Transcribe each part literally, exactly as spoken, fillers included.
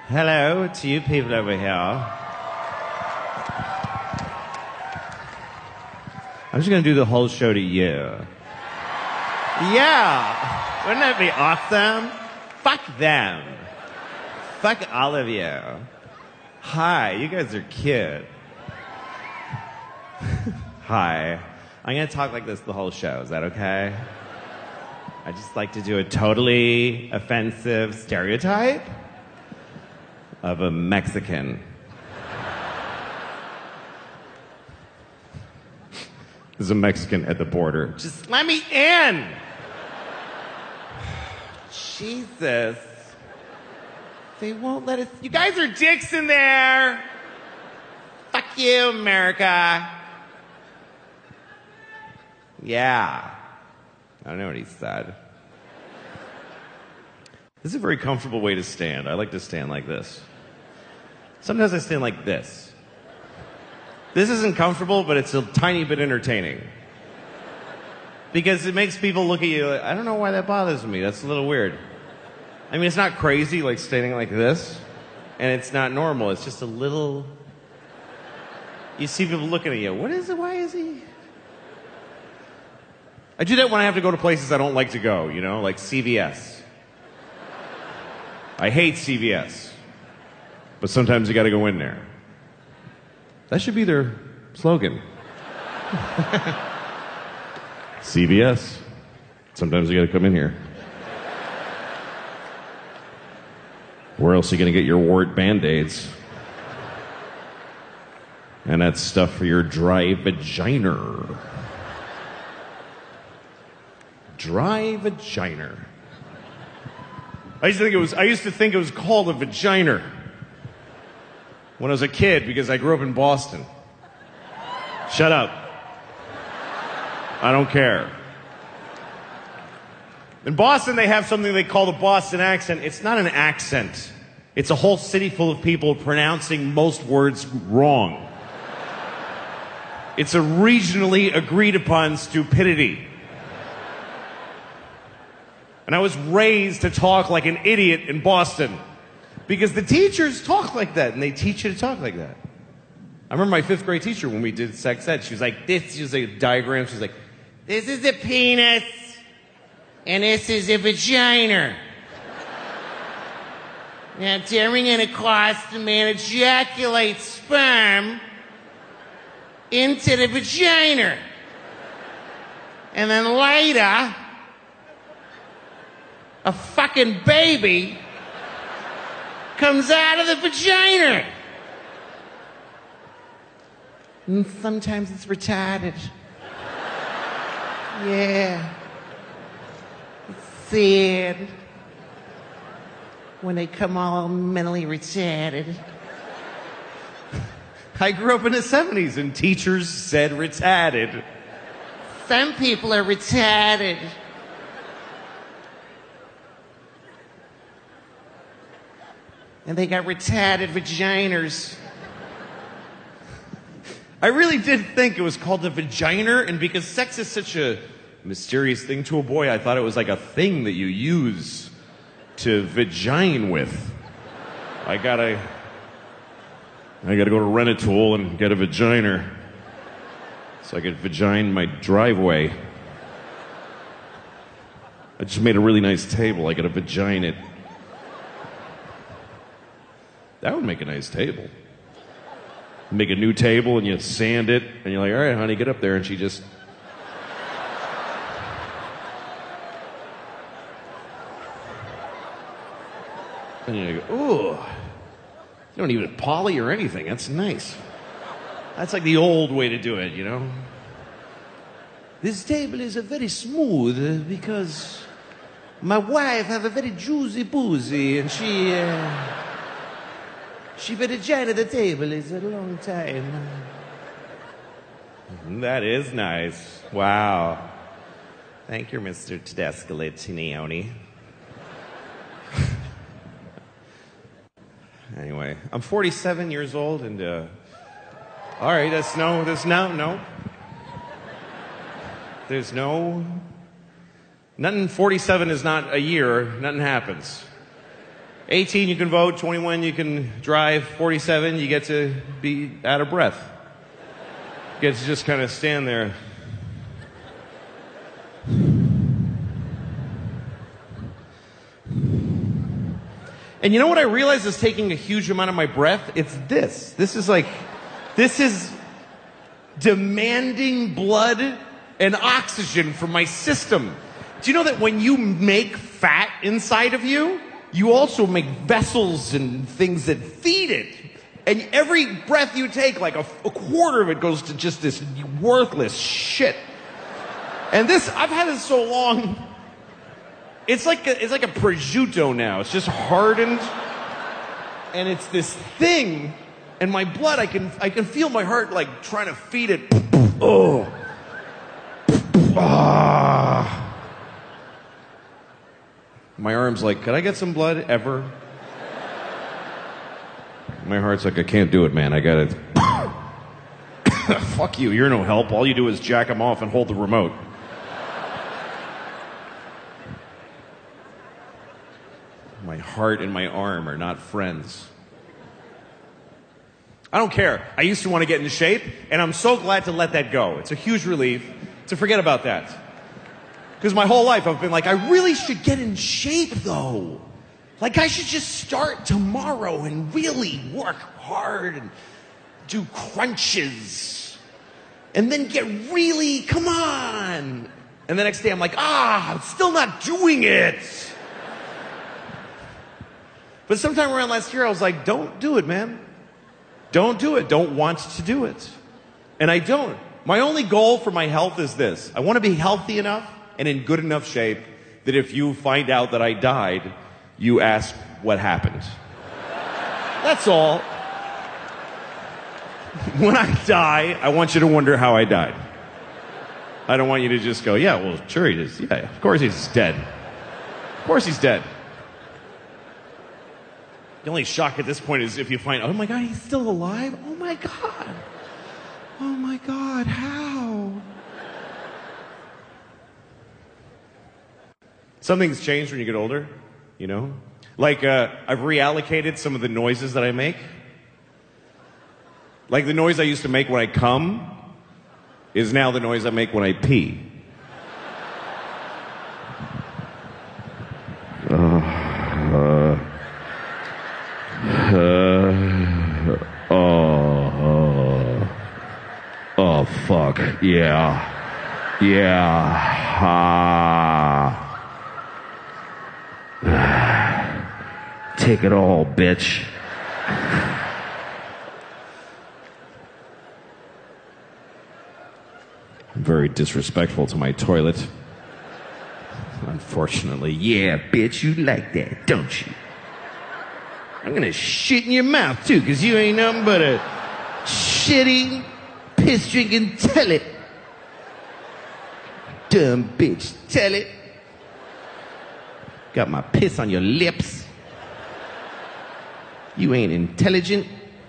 Hello to you people over here. I'm just going to do the whole show to you. Yeah. Wouldn't that be awesome? Fuck them. Fuck all of you. Hi, you guys are cute. Hi. I'm going to talk like this the whole show. Is that okay? I just like to do a totally offensive stereotype of a Mexican. There's a Mexican at the border. Just let me in! Jesus. They won't let us... You guys are dicks in there! Fuck you, America. Yeah. I don't know what he said. This is a very comfortable way to stand. I like to stand like this. Sometimes I stand like this. This isn't comfortable, but it's a tiny bit entertaining. Because it makes people look at you like, I don't know why that bothers me. That's a little weird. I mean, it's not crazy, like standing like this. And it's not normal. It's just a little... You see people looking at you. What is it? Why is he... I do that when I have to go to places I don't like to go, you know, like C V S. I hate C V S. But sometimes you gotta go in there. That should be their slogan. C V S. Sometimes you gotta come in here. Where else are you gonna get your wart Band-Aids? And that's stuff for your dry vagina. Dry vagina. I used to think it was I used to think it was called a vagina when I was a kid because I grew up in Boston. Shut up. I don't care. In Boston they have something they call the Boston accent. It's not an accent. It's a whole city full of people pronouncing most words wrong. It's a regionally agreed upon stupidity. And I was raised to talk like an idiot in Boston because the teachers talk like that and they teach you to talk like that. I remember my fifth grade teacher when we did sex ed, she was like, this is a diagram. She was like, this is a penis and this is a vagina. Now during intercourse, the man ejaculates sperm into the vagina. And then later, a fucking baby comes out of the vagina. And sometimes it's retarded. Yeah. It's sad when they come all mentally retarded. I grew up in the seventies and teachers said retarded. Some people are retarded. And they got retarded vaginas. I really did think it was called the vagina, and because sex is such a mysterious thing to a boy, I thought it was like a thing that you use to vagine with. I gotta... I gotta go to Rent-A-Tool and get a vagina so I could vagine my driveway. I just made a really nice table. I gotta vagine it. That would make a nice table. Make a new table and you sand it and you're like, all right, honey, get up there. And she just... And you go, ooh. You don't even poly or anything. That's nice. That's like the old way to do it, you know? This table is a very smooth because my wife have a very juicy boozy and she... Uh, She vagina the table is a long time. That is nice. Wow. Thank you, Mister Tedesca-Tinioni. Anyway, I'm forty-seven years old and, uh... all right, that's no, that's no, no. There's no... Nothing, forty-seven is not a year. Nothing happens. eighteen, you can vote. twenty-one, you can drive. forty-seven, you get to be out of breath. You get to just kind of stand there. And you know what I realized is taking a huge amount of my breath? It's this. This is like, this is demanding blood and oxygen from my system. Do you know that when you make fat inside of you, you also make vessels and things that feed it? And every breath you take, like a, a quarter of it goes to just this worthless shit. And this, I've had it so long. It's like a, it's like a prosciutto now. It's just hardened, and it's this thing. And my blood, I can I can feel my heart like trying to feed it. Oh, ah. My arm's like, could I get some blood ever? My heart's like, I can't do it, man. I got it. Fuck you. You're no help. All you do is jack them off and hold the remote. My heart and my arm are not friends. I don't care. I used to want to get into shape, and I'm so glad to let that go. It's a huge relief to forget about that. Because my whole life I've been like, I really should get in shape, though. Like, I should just start tomorrow and really work hard and do crunches. And then get really, come on. And the next day I'm like, ah, I'm still not doing it. But sometime around last year, I was like, don't do it, man. Don't do it. Don't want to do it. And I don't. My only goal for my health is this. I want to be healthy enough and in good enough shape that if you find out that I died, you ask what happened. That's all. When I die, I want you to wonder how I died. I don't want you to just go, yeah, well, sure he is. Yeah, of course he's dead. Of course he's dead. The only shock at this point is if you find, oh my God, he's still alive? Oh my God. Oh my God, how? Something's changed when you get older, you know? Like, uh, I've reallocated some of the noises that I make. Like the noise I used to make when I come is now the noise I make when I pee. Uh, uh. Uh, oh, oh, oh, fuck, yeah, yeah, ah. Take it all, bitch. I'm very disrespectful to my toilet. Unfortunately, yeah, bitch, you like that, don't you? I'm gonna shit in your mouth, too, because you ain't nothing but a shitty, piss-drinking tell-it. Dumb bitch, tell it. Got my piss on your lips. You ain't intelligent.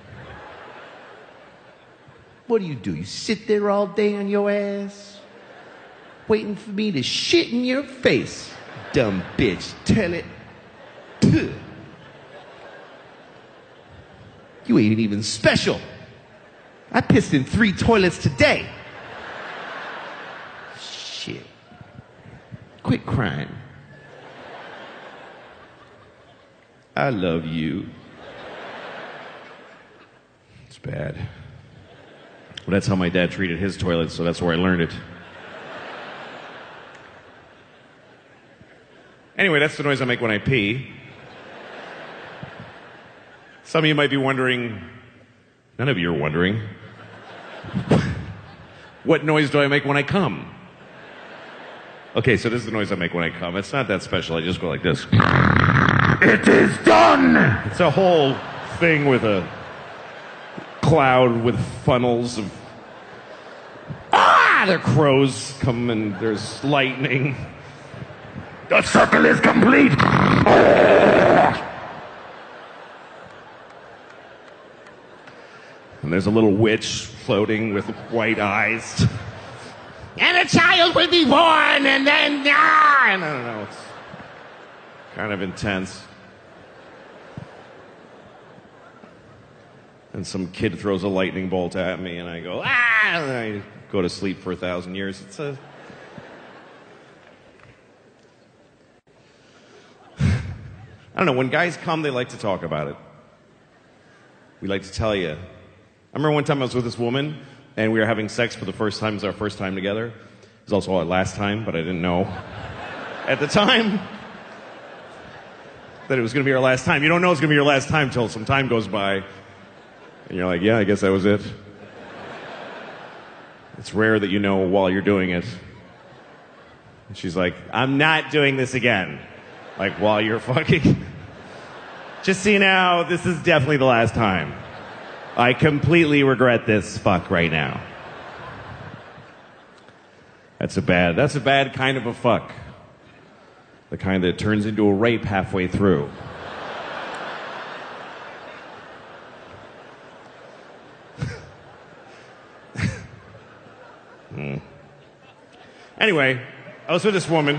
What do you do? You sit there all day on your ass, waiting for me to shit in your face. Dumb bitch, tell it. Puh. You ain't even special. I pissed in three toilets today. Shit. Quit crying. I love you. It's bad. Well, that's how my dad treated his toilet, so that's where I learned it. Anyway, that's the noise I make when I pee. Some of you might be wondering, none of you are wondering, what noise do I make when I come? Okay, so this is the noise I make when I come. It's not that special. I just go like this. It is done! It's a whole thing with a cloud with funnels of... Ah! There are crows come and there's lightning. The circle is complete! Oh! And there's a little witch floating with white eyes. And a child will be born, and then, ah, and I don't know, it's kind of intense. and some kid throws a lightning bolt at me, and I go, ah! And I go to sleep for a thousand years. It's a... I don't know, when guys come, they like to talk about it. We like to tell you. I remember one time I was with this woman, and we were having sex for the first time. It was our first time together. It was also our last time, but I didn't know at the time that it was going to be our last time. You don't know it's going to be your last time until some time goes by, and you're like, yeah, I guess that was it. It's rare that you know while you're doing it. And she's like, I'm not doing this again. Like, while you're fucking... Just so you know, this is definitely the last time. I completely regret this fuck right now. That's a bad, that's a bad kind of a fuck. The kind that turns into a rape halfway through. hmm. Anyway, I was with this woman.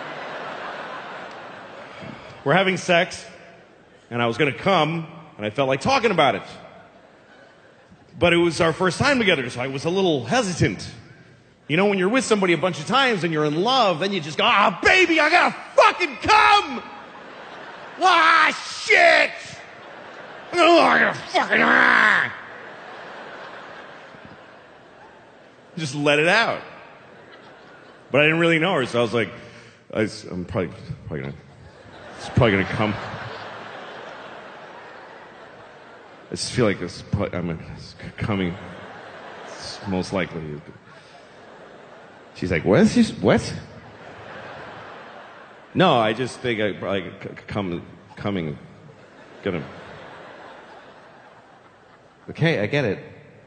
We're having sex, and I was going to come, and I felt like talking about it. But it was our first time together, so I was a little hesitant. You know, when you're with somebody a bunch of times and you're in love, then you just go, ah, baby, I gotta fucking come! Ah, shit! Oh, I gotta fucking... Ah. Just let it out. But I didn't really know her, so I was like, I was, I'm probably, probably gonna... It's probably gonna come. I just feel like this. I'm it's coming. It's most likely. She's like, what? She's, what? No, I just think I probably come coming. Gonna. Okay, I get it.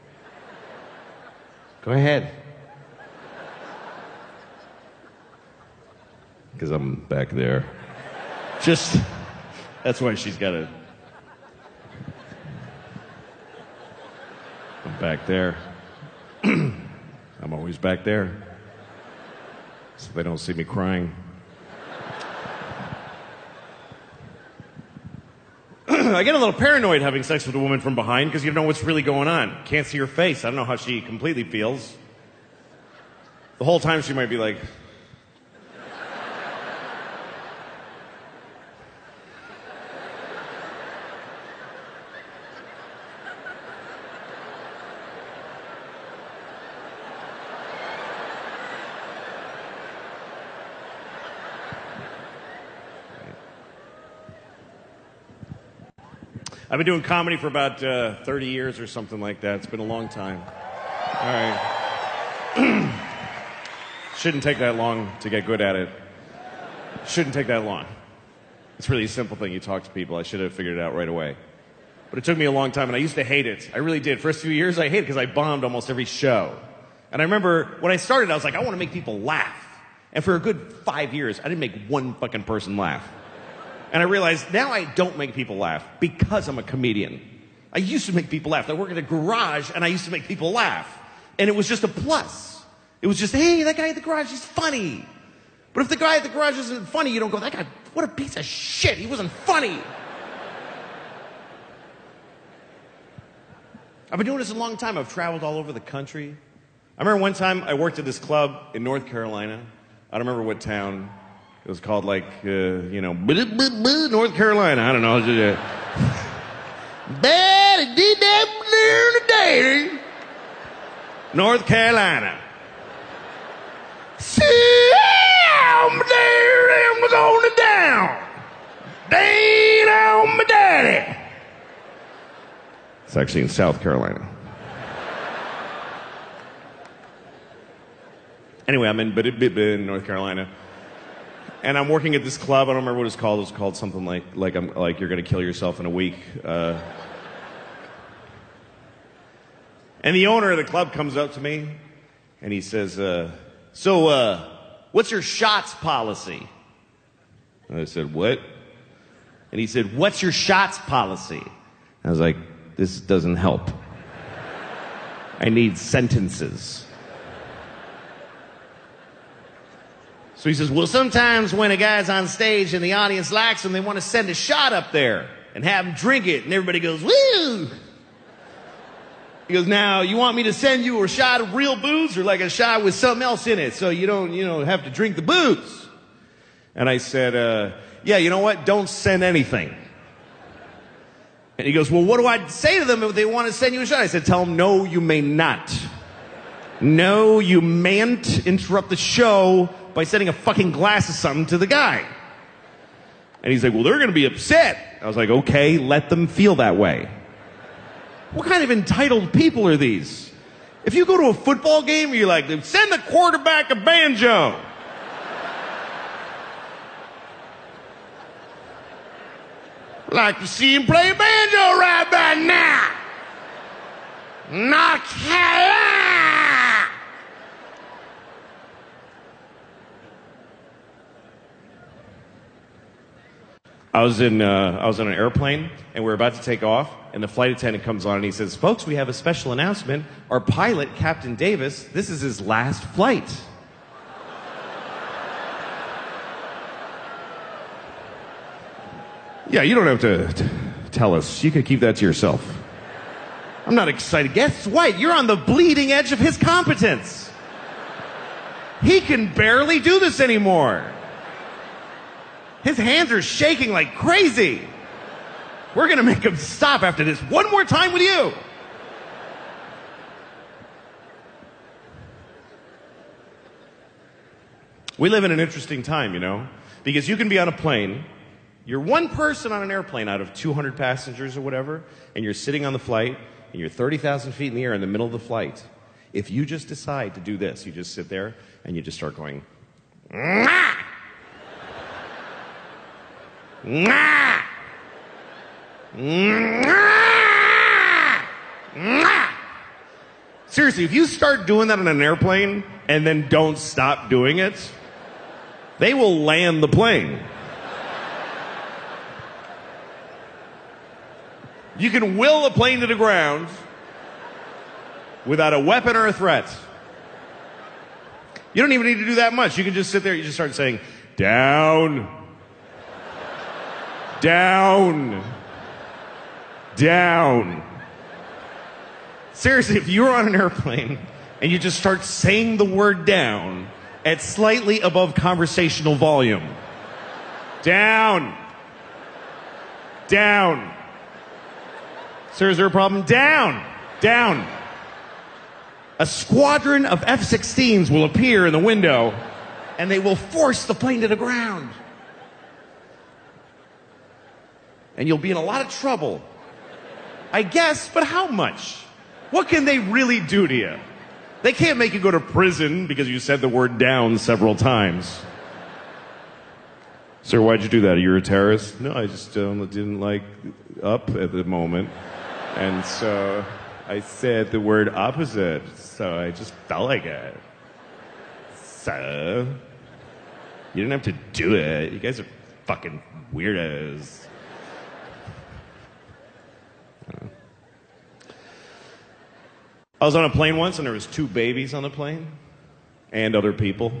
Go ahead. Because I'm back there. Just, that's why she's got to, I'm back there. I'm always back there. So they don't see me crying. I get a little paranoid having sex with a woman from behind because you don't know what's really going on. Can't see her face. I don't know how she completely feels. The whole time she might be like... I've been doing comedy for about uh, thirty years or something like that. It's been a long time. All right. Shouldn't take that long to get good at it. Shouldn't take that long. It's really a simple thing. You talk to people. I should have figured it out right away. But it took me a long time, and I used to hate it. I really did. First few years, I hated it because I bombed almost every show. And I remember when I started, I was like, I want to make people laugh. And for a good five years, I didn't make one fucking person laugh. And I realized now I don't make people laugh because I'm a comedian. I used to make people laugh. I work in a garage and I used to make people laugh. And it was just a plus. It was just, hey, that guy at the garage, he's funny. But if the guy at the garage isn't funny, you don't go, that guy, what a piece of shit. He wasn't funny. I've been doing this a long time. I've traveled all over the country. I remember one time I worked at this club in North Carolina. I don't remember what town. It was called like, uh, you know, North Carolina. I don't know. Bad did that today. North Carolina. See, I'm there and was on the down. Dang on my daddy. It's actually in South Carolina. Anyway, I'm in, in North Carolina. And I'm working at this club. I don't remember what it's called. It's called something like like I'm like you're gonna kill yourself in a week. Uh, and the owner of the club comes up to me, and he says, uh, "So, uh, what's your shots policy?" And I said, "What?" And he said, "What's your shots policy?" I was like, "This doesn't help. I need sentences." So he says, well, sometimes when a guy's on stage and the audience likes him, they want to send a shot up there and have him drink it. And everybody goes, woo! He goes, now, you want me to send you a shot of real booze or like a shot with something else in it so you don't, you know, have to drink the booze? And I said, uh, yeah, you know what? Don't send anything. And he goes, well, what do I say to them if they want to send you a shot? I said, tell them, no, you may not. No, you mayn't interrupt the show by sending a fucking glass of something to the guy. And he's like, well, they're going to be upset. I was like, okay, let them feel that way. What kind of entitled people are these? If you go to a football game, you're like, send the quarterback a banjo. Like to see him play banjo right about now. North Carolina. I was in uh, I was on an airplane and we were about to take off and the flight attendant comes on and he says, folks, we have a special announcement. Our pilot, Captain Davis, this is his last flight. Yeah, you don't have to t- tell us. You can keep that to yourself. I'm not excited. Guess what? You're on the bleeding edge of his competence. He can barely do this anymore. His hands are shaking like crazy. We're going to make him stop after this one more time with you. We live in an interesting time, you know, because you can be on a plane. You're one person on an airplane out of two hundred passengers or whatever, and you're sitting on the flight, and you're thirty thousand feet in the air in the middle of the flight. If you just decide to do this, you just sit there, and you just start going, Mwah! Mwah! Mwah! Mwah! Seriously, if you start doing that on an airplane, and then don't stop doing it, they will land the plane. You can will a plane to the ground without a weapon or a threat. You don't even need to do that much. You can just sit there, you just start saying, down, down, down. Seriously, if you're on an airplane and you just start saying the word down at slightly above conversational volume, down, down. Sir, is there a problem? Down! Down! A squadron of F sixteens will appear in the window, and they will force the plane to the ground. And you'll be in a lot of trouble. I guess, but how much? What can they really do to you? They can't make you go to prison because you said the word down several times. Sir, why'd you do that? Are you a terrorist? No, I just um, didn't like up at the moment. And so I said the word opposite, so I just felt like it. So, you didn't have to do it. You guys are fucking weirdos. I was on a plane once and there was two babies on the plane and other people.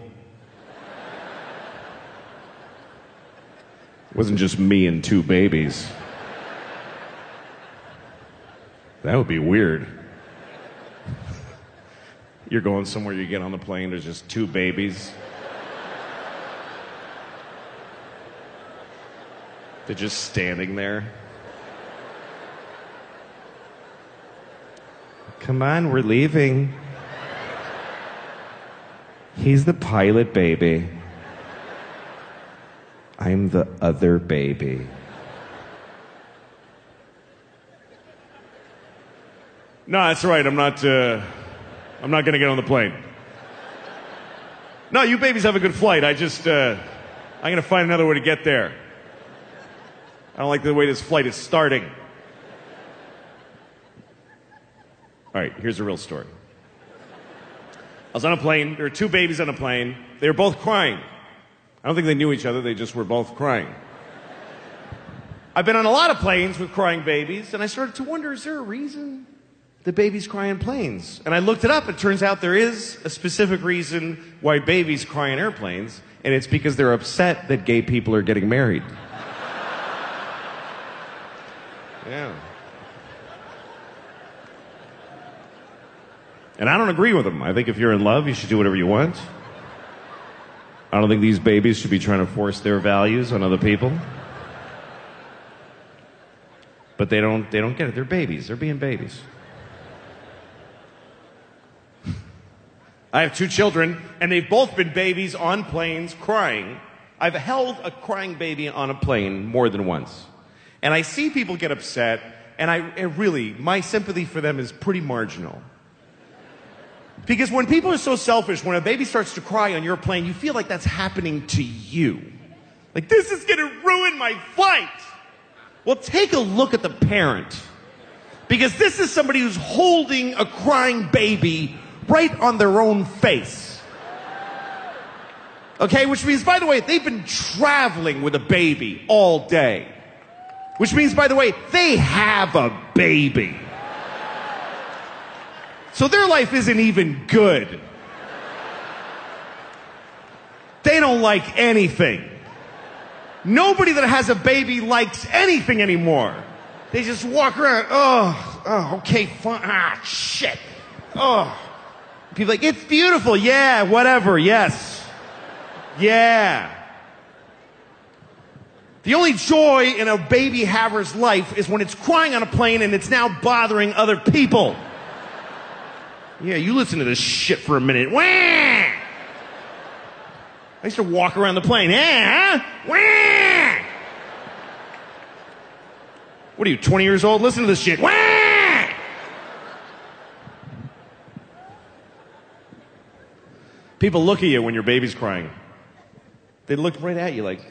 It wasn't just me and two babies. That would be weird. You're going somewhere, you get on the plane, there's just two babies. They're just standing there. Come on, we're leaving. He's the pilot baby. I'm the other baby. No, that's right. I'm not, uh, I'm not going to get on the plane. No, you babies have a good flight. I just, uh, I'm going to find another way to get there. I don't like the way this flight is starting. All right, here's a real story. I was on a plane. There were two babies on a plane. They were both crying. I don't think they knew each other. They just were both crying. I've been on a lot of planes with crying babies, and I started to wonder, is there a reason that babies cry in planes? And I looked it up. It turns out there is a specific reason why babies cry in airplanes, and it's because they're upset that gay people are getting married. Yeah. And I don't agree with them. I think if you're in love, you should do whatever you want. I don't think these babies should be trying to force their values on other people. But they don't, they don't get it. They're babies. They're being babies. I have two children, and they've both been babies on planes crying. I've held a crying baby on a plane more than once. And I see people get upset, and I and really, my sympathy for them is pretty marginal. Because when people are so selfish, when a baby starts to cry on your plane, you feel like that's happening to you. Like, this is gonna ruin my flight. Well, take a look at the parent. Because this is somebody who's holding a crying baby right on their own face. Okay, which means, by the way, they've been traveling with a baby all day. Which means, by the way, they have a baby. So their life isn't even good. They don't like anything. Nobody that has a baby likes anything anymore. They just walk around, oh, oh, okay, fine, ah, shit, oh. People are like, it's beautiful, yeah, whatever, yes, yeah. The only joy in a baby haver's life is when it's crying on a plane and it's now bothering other people. Yeah, you listen to this shit for a minute. Wah! I used to walk around the plane. Eh? Wah! What are you, twenty years old? Listen to this shit. Wah! People look at you when your baby's crying. They look right at you like,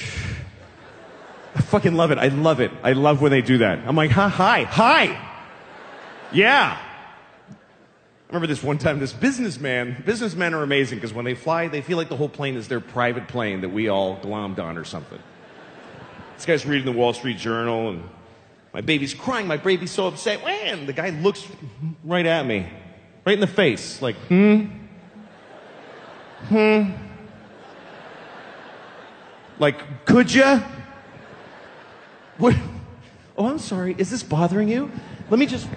I fucking love it. I love it. I love when they do that. I'm like, hi, hi, hi. Yeah. I remember this one time, this businessman, businessmen are amazing because when they fly, they feel like the whole plane is their private plane that we all glommed on or something. This guy's reading the Wall Street Journal and my baby's crying, my baby's so upset. Man, the guy looks right at me, right in the face, like, hmm? Hmm? Like, could ya? What? Oh, I'm sorry, is this bothering you? Let me just...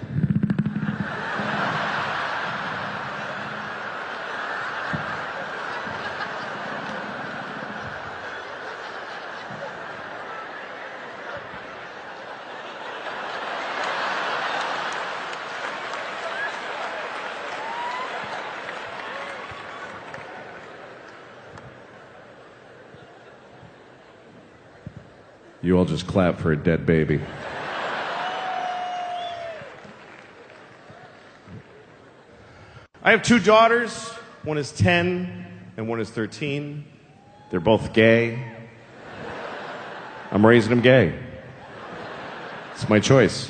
You all just clap for a dead baby. I have two daughters. One is ten and one is thirteen. They're both gay. I'm raising them gay. It's my choice.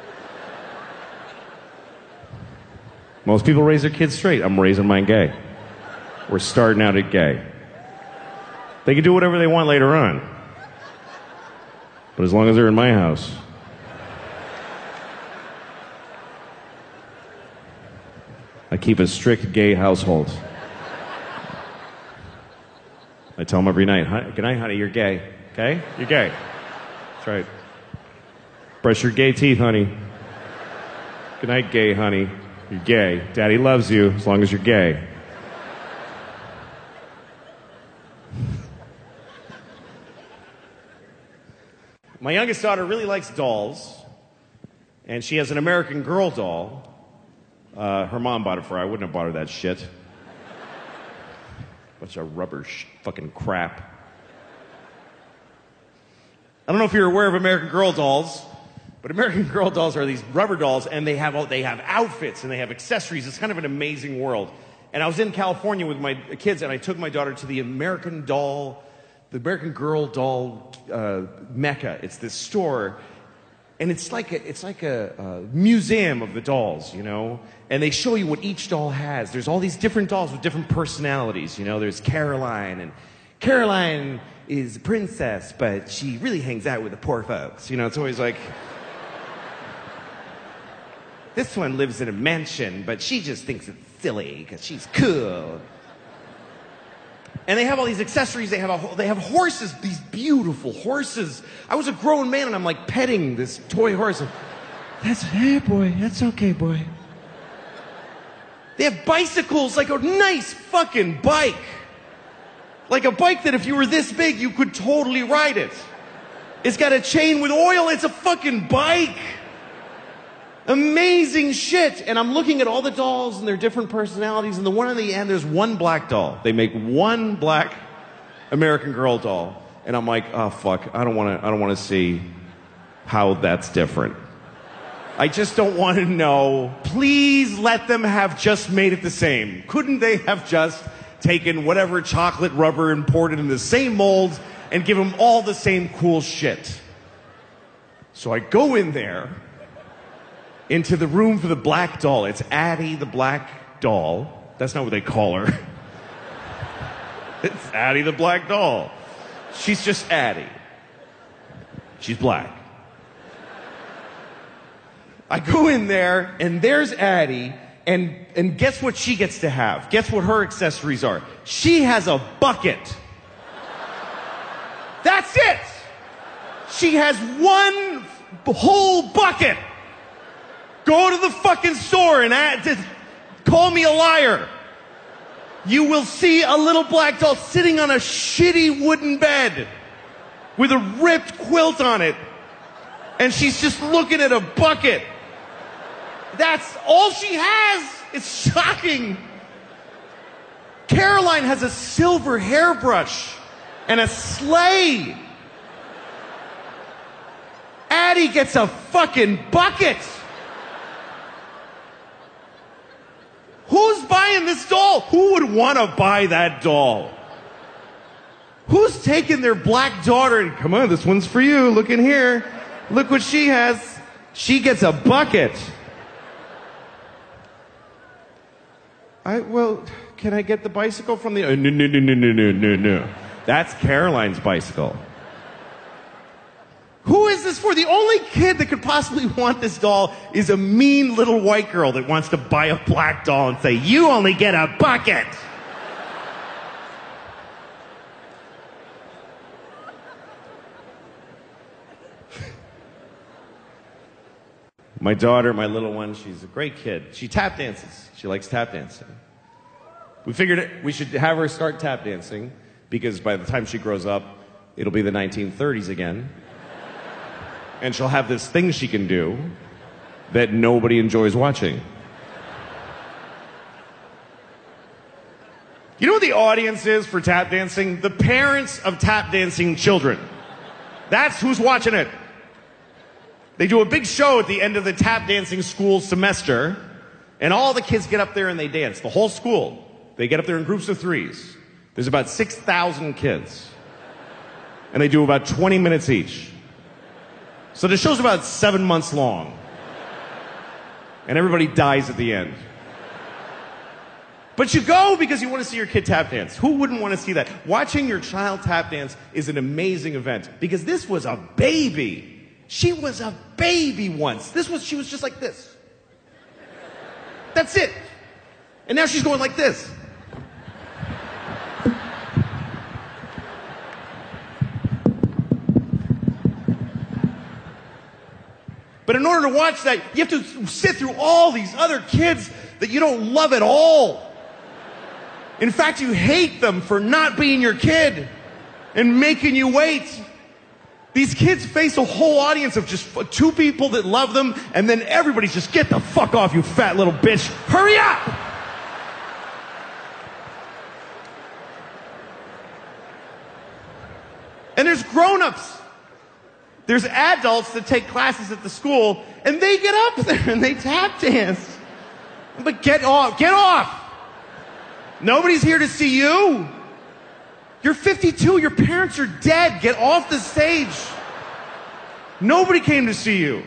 Most people raise their kids straight. I'm raising mine gay. We're starting out at gay. They can do whatever they want later on. But as long as they're in my house. I keep a strict gay household. I tell them every night, good night, honey, you're gay. Okay? You're gay. That's right. Brush your gay teeth, honey. Good night, gay, honey. You're gay. Daddy loves you as long as you're gay. My youngest daughter really likes dolls, and she has an American Girl doll. Uh, her mom bought it for her. I wouldn't have bought her that shit. Bunch of rubber sh- fucking crap. I don't know if you're aware of American Girl dolls, but American Girl dolls are these rubber dolls, and they have all, they have outfits and they have accessories. It's kind of an amazing world. And I was in California with my kids, and I took my daughter to the American Doll. The American Girl doll uh, mecca. It's this store, and it's like a, it's like a, a museum of the dolls, you know. And they show you what each doll has. There's all these different dolls with different personalities, you know. There's Caroline, and Caroline is a princess, but she really hangs out with the poor folks. You know, it's always like, this one lives in a mansion, but she just thinks it's silly because she's cool. And they have all these accessories. They have a, they have horses, these beautiful horses. I was a grown man, and I'm like petting this toy horse. And, that's, hey, boy, that's okay, boy. They have bicycles, like a nice fucking bike. Like a bike that if you were this big, you could totally ride it. It's got a chain with oil. It's a fucking bike. Amazing shit. And I'm looking at all the dolls and their different personalities, and the one on the end, there's one black doll. They make one black American Girl doll. And I'm like, oh fuck, I don't want to I don't want to see how that's different. I just don't want to know. Please let them have just made it the same. Couldn't they have just taken whatever chocolate rubber and poured it in the same mold and give them all the same cool shit? So I go in there into the room for the black doll. It's Addie the black doll. That's not what they call her. It's Addie the black doll. She's just Addie. She's black. I go in there, and there's Addie, and, and guess what she gets to have? Guess what her accessories are? She has a bucket. That's it! She has one whole bucket. Go to the fucking store and add, just call me a liar. You will see a little black doll sitting on a shitty wooden bed with a ripped quilt on it. And she's just looking at a bucket. That's all she has. It's shocking. Caroline has a silver hairbrush and a sleigh. Addie gets a fucking bucket. Who's buying this doll? Who would want to buy that doll? Who's taking their black daughter and, come on, this one's for you. Look in here. Look what she has. She gets a bucket. I, well, can I get the bicycle from the... Oh, no, no, no, no, no, no, no, no. That's Caroline's bicycle. Who is this for? The only kid that could possibly want this doll is a mean little white girl that wants to buy a black doll and say, you only get a bucket. My daughter, my little one, she's a great kid. She tap dances. She likes tap dancing. We figured we should have her start tap dancing because by the time she grows up, it'll be the nineteen thirties again. And she'll have this thing she can do that nobody enjoys watching. You know what the audience is for tap dancing? The parents of tap dancing children. That's who's watching it. They do a big show at the end of the tap dancing school semester, and all the kids get up there and they dance. The whole school. They get up there in groups of threes. There's about six thousand kids. And they do about twenty minutes each. So the show's about seven months long. And everybody dies at the end. But you go because you want to see your kid tap dance. Who wouldn't want to see that? Watching your child tap dance is an amazing event because this was a baby. She was a baby once. This was, she was just like this. That's it. And now she's going like this. But in order to watch that, you have to sit through all these other kids that you don't love at all. In fact, you hate them for not being your kid and making you wait. These kids face a whole audience of just two people that love them, and then everybody's just, get the fuck off, you fat little bitch. Hurry up! And there's grown-ups. There's adults that take classes at the school, and they get up there and they tap dance. But get off, get off! Nobody's here to see you. You're fifty-two, your parents are dead. Get off the stage. Nobody came to see you.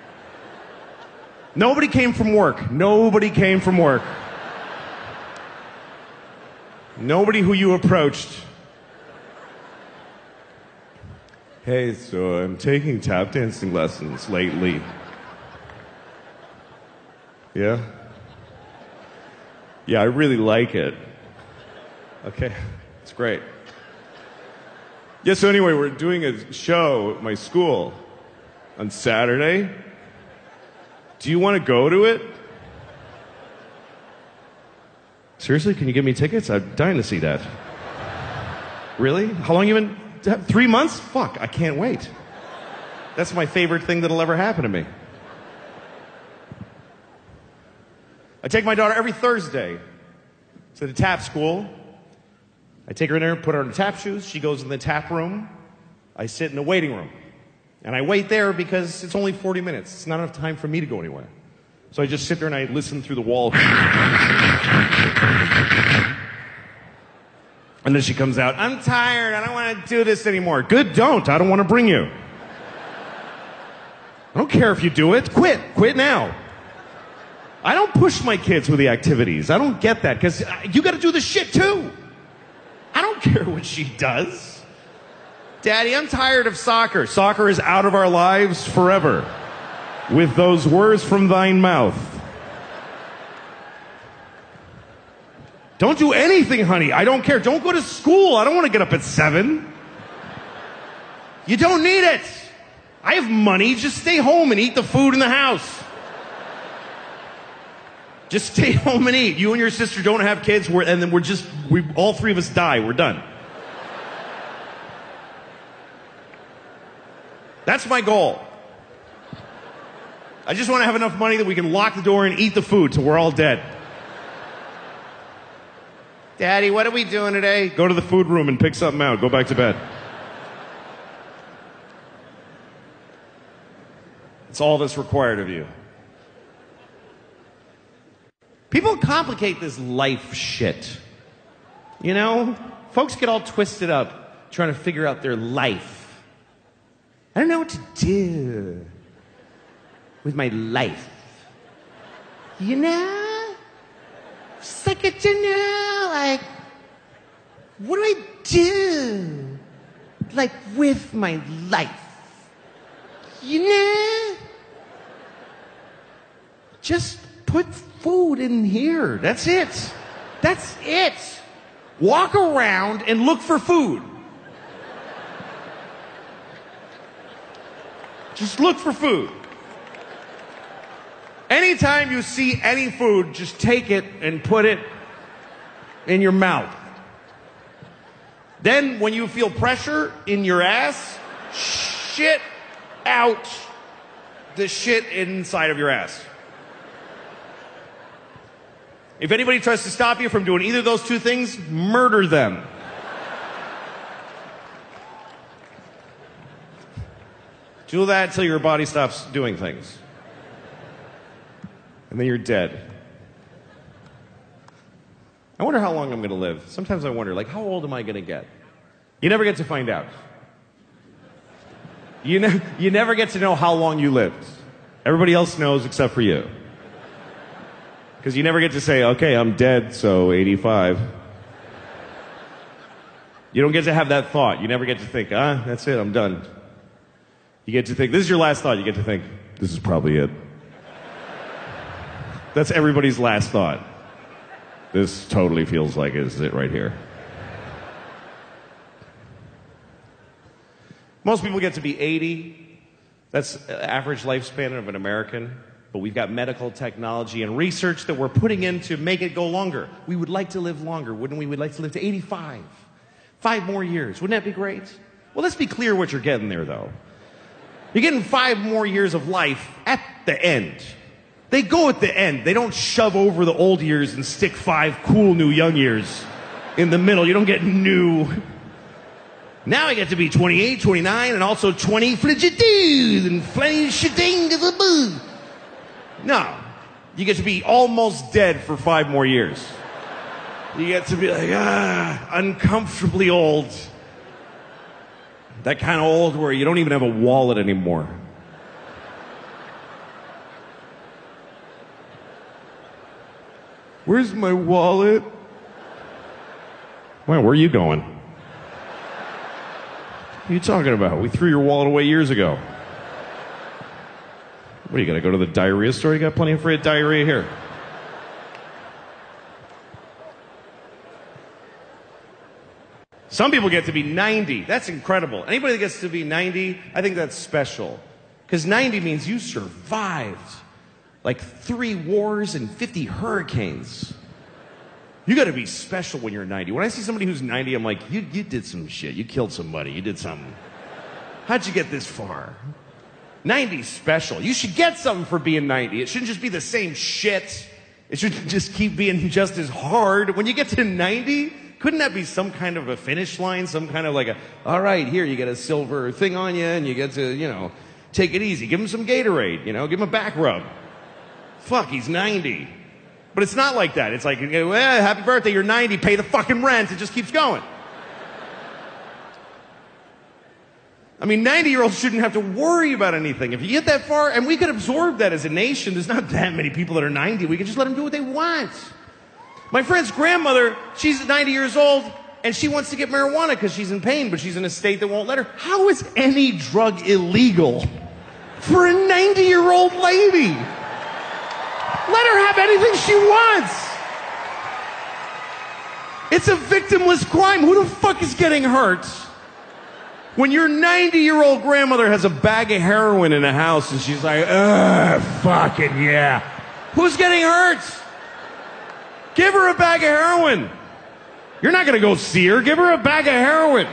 Nobody came from work. Nobody came from work. Nobody who you approached. Hey, so I'm taking tap dancing lessons lately. Yeah? Yeah, I really like it. Okay, it's great. Yeah, so anyway, we're doing a show at my school on Saturday. Do you want to go to it? Seriously, can you give me tickets? I'm dying to see that. Really? How long you been? Three months? Fuck, I can't wait. That's my favorite thing that'll ever happen to me. I take my daughter every Thursday to the tap school. I take her in there, put her in the tap shoes. She goes in the tap room. I sit in the waiting room. And I wait there because it's only forty minutes. It's not enough time for me to go anywhere. So I just sit there and I listen through the wall. And then she comes out, I'm tired, I don't want to do this anymore. Good, don't. I don't want to bring you. I don't care if you do it. Quit. Quit now. I don't push my kids with the activities. I don't get that, because you got to do the shit too. I don't care what she does. Daddy, I'm tired of soccer. Soccer is out of our lives forever. With those words from thine mouth. Don't do anything, honey. I don't care. Don't go to school. I don't want to get up at seven. You don't need it. I have money. Just stay home and eat the food in the house. Just stay home and eat. You and your sister don't have kids, we're, and then we're just, we, all three of us die. We're done. That's my goal. I just want to have enough money that we can lock the door and eat the food till we're all dead. Daddy, what are we doing today? Go to the food room and pick something out. Go back to bed. It's all that's required of you. People complicate this life shit. You know? Folks get all twisted up trying to figure out their life. I don't know what to do with my life. You know? Just like it, you know, like, what do I do? Like, with my life. You know? Just put food in here. That's it. That's it. Walk around and look for food. Just look for food. Anytime you see any food, just take it and put it in your mouth. Then, when you feel pressure in your ass, shit out the shit inside of your ass. If anybody tries to stop you from doing either of those two things, murder them. Do that until your body stops doing things. And then you're dead. I wonder how long I'm going to live. Sometimes I wonder, like, how old am I going to get? You never get to find out. You, ne- you never get to know how long you lived. Everybody else knows except for you. Because you never get to say, okay, I'm dead, so eighty-five. You don't get to have that thought. You never get to think, ah, that's it, I'm done. You get to think, this is your last thought. You get to think, this is probably it. That's everybody's last thought. This totally feels like it's it right here. Most people get to be eighty. That's the average lifespan of an American. But we've got medical technology and research that we're putting in to make it go longer. We would like to live longer, wouldn't we? We'd like to live to eighty-five. Five more years. Wouldn't that be great? Well, let's be clear what you're getting there, though. You're getting five more years of life at the end. They go at the end. They don't shove over the old years and stick five cool new young years in the middle. You don't get new. Now I get to be twenty-eight, twenty-nine, and also twenty fligidude and flingy to the boo. No. You get to be almost dead for five more years. You get to be like, ah, uncomfortably old. That kind of old where you don't even have a wallet anymore. Where's my wallet? Well, where are you going? What are you talking about? We threw your wallet away years ago. What, are you going to go to the diarrhea store? You got plenty of free diarrhea here. Some people get to be ninety. That's incredible. Anybody that gets to be ninety, I think that's special. Because ninety means you survived like three wars and fifty hurricanes. You got to be special when you're ninety. When I see somebody who's ninety, I'm like, you, you did some shit. You killed somebody. You did something. How'd you get this far? ninety's special. You should get something for being ninety. It shouldn't just be the same shit. It should just keep being just as hard. When you get to ninety, couldn't that be some kind of a finish line? Some kind of like a, all right, here, you get a silver thing on you, and you get to, you know, take it easy. Give him some Gatorade, you know, give him a back rub. Fuck, he's ninety. But it's not like that. It's like, well, happy birthday, you're ninety, pay the fucking rent. It just keeps going. I mean, ninety-year-olds shouldn't have to worry about anything. If you get that far, and we could absorb that as a nation, there's not that many people that are ninety. We could just let them do what they want. My friend's grandmother, she's ninety years old, and she wants to get marijuana because she's in pain, but she's in a state that won't let her. How is any drug illegal for a ninety-year-old lady? Let her have anything she wants. It's a victimless crime. Who the fuck is getting hurt? When your ninety-year-old grandmother has a bag of heroin in the house and she's like, ugh, fucking yeah. Who's getting hurt? Give her a bag of heroin. You're not going to go see her. Give her a bag of heroin.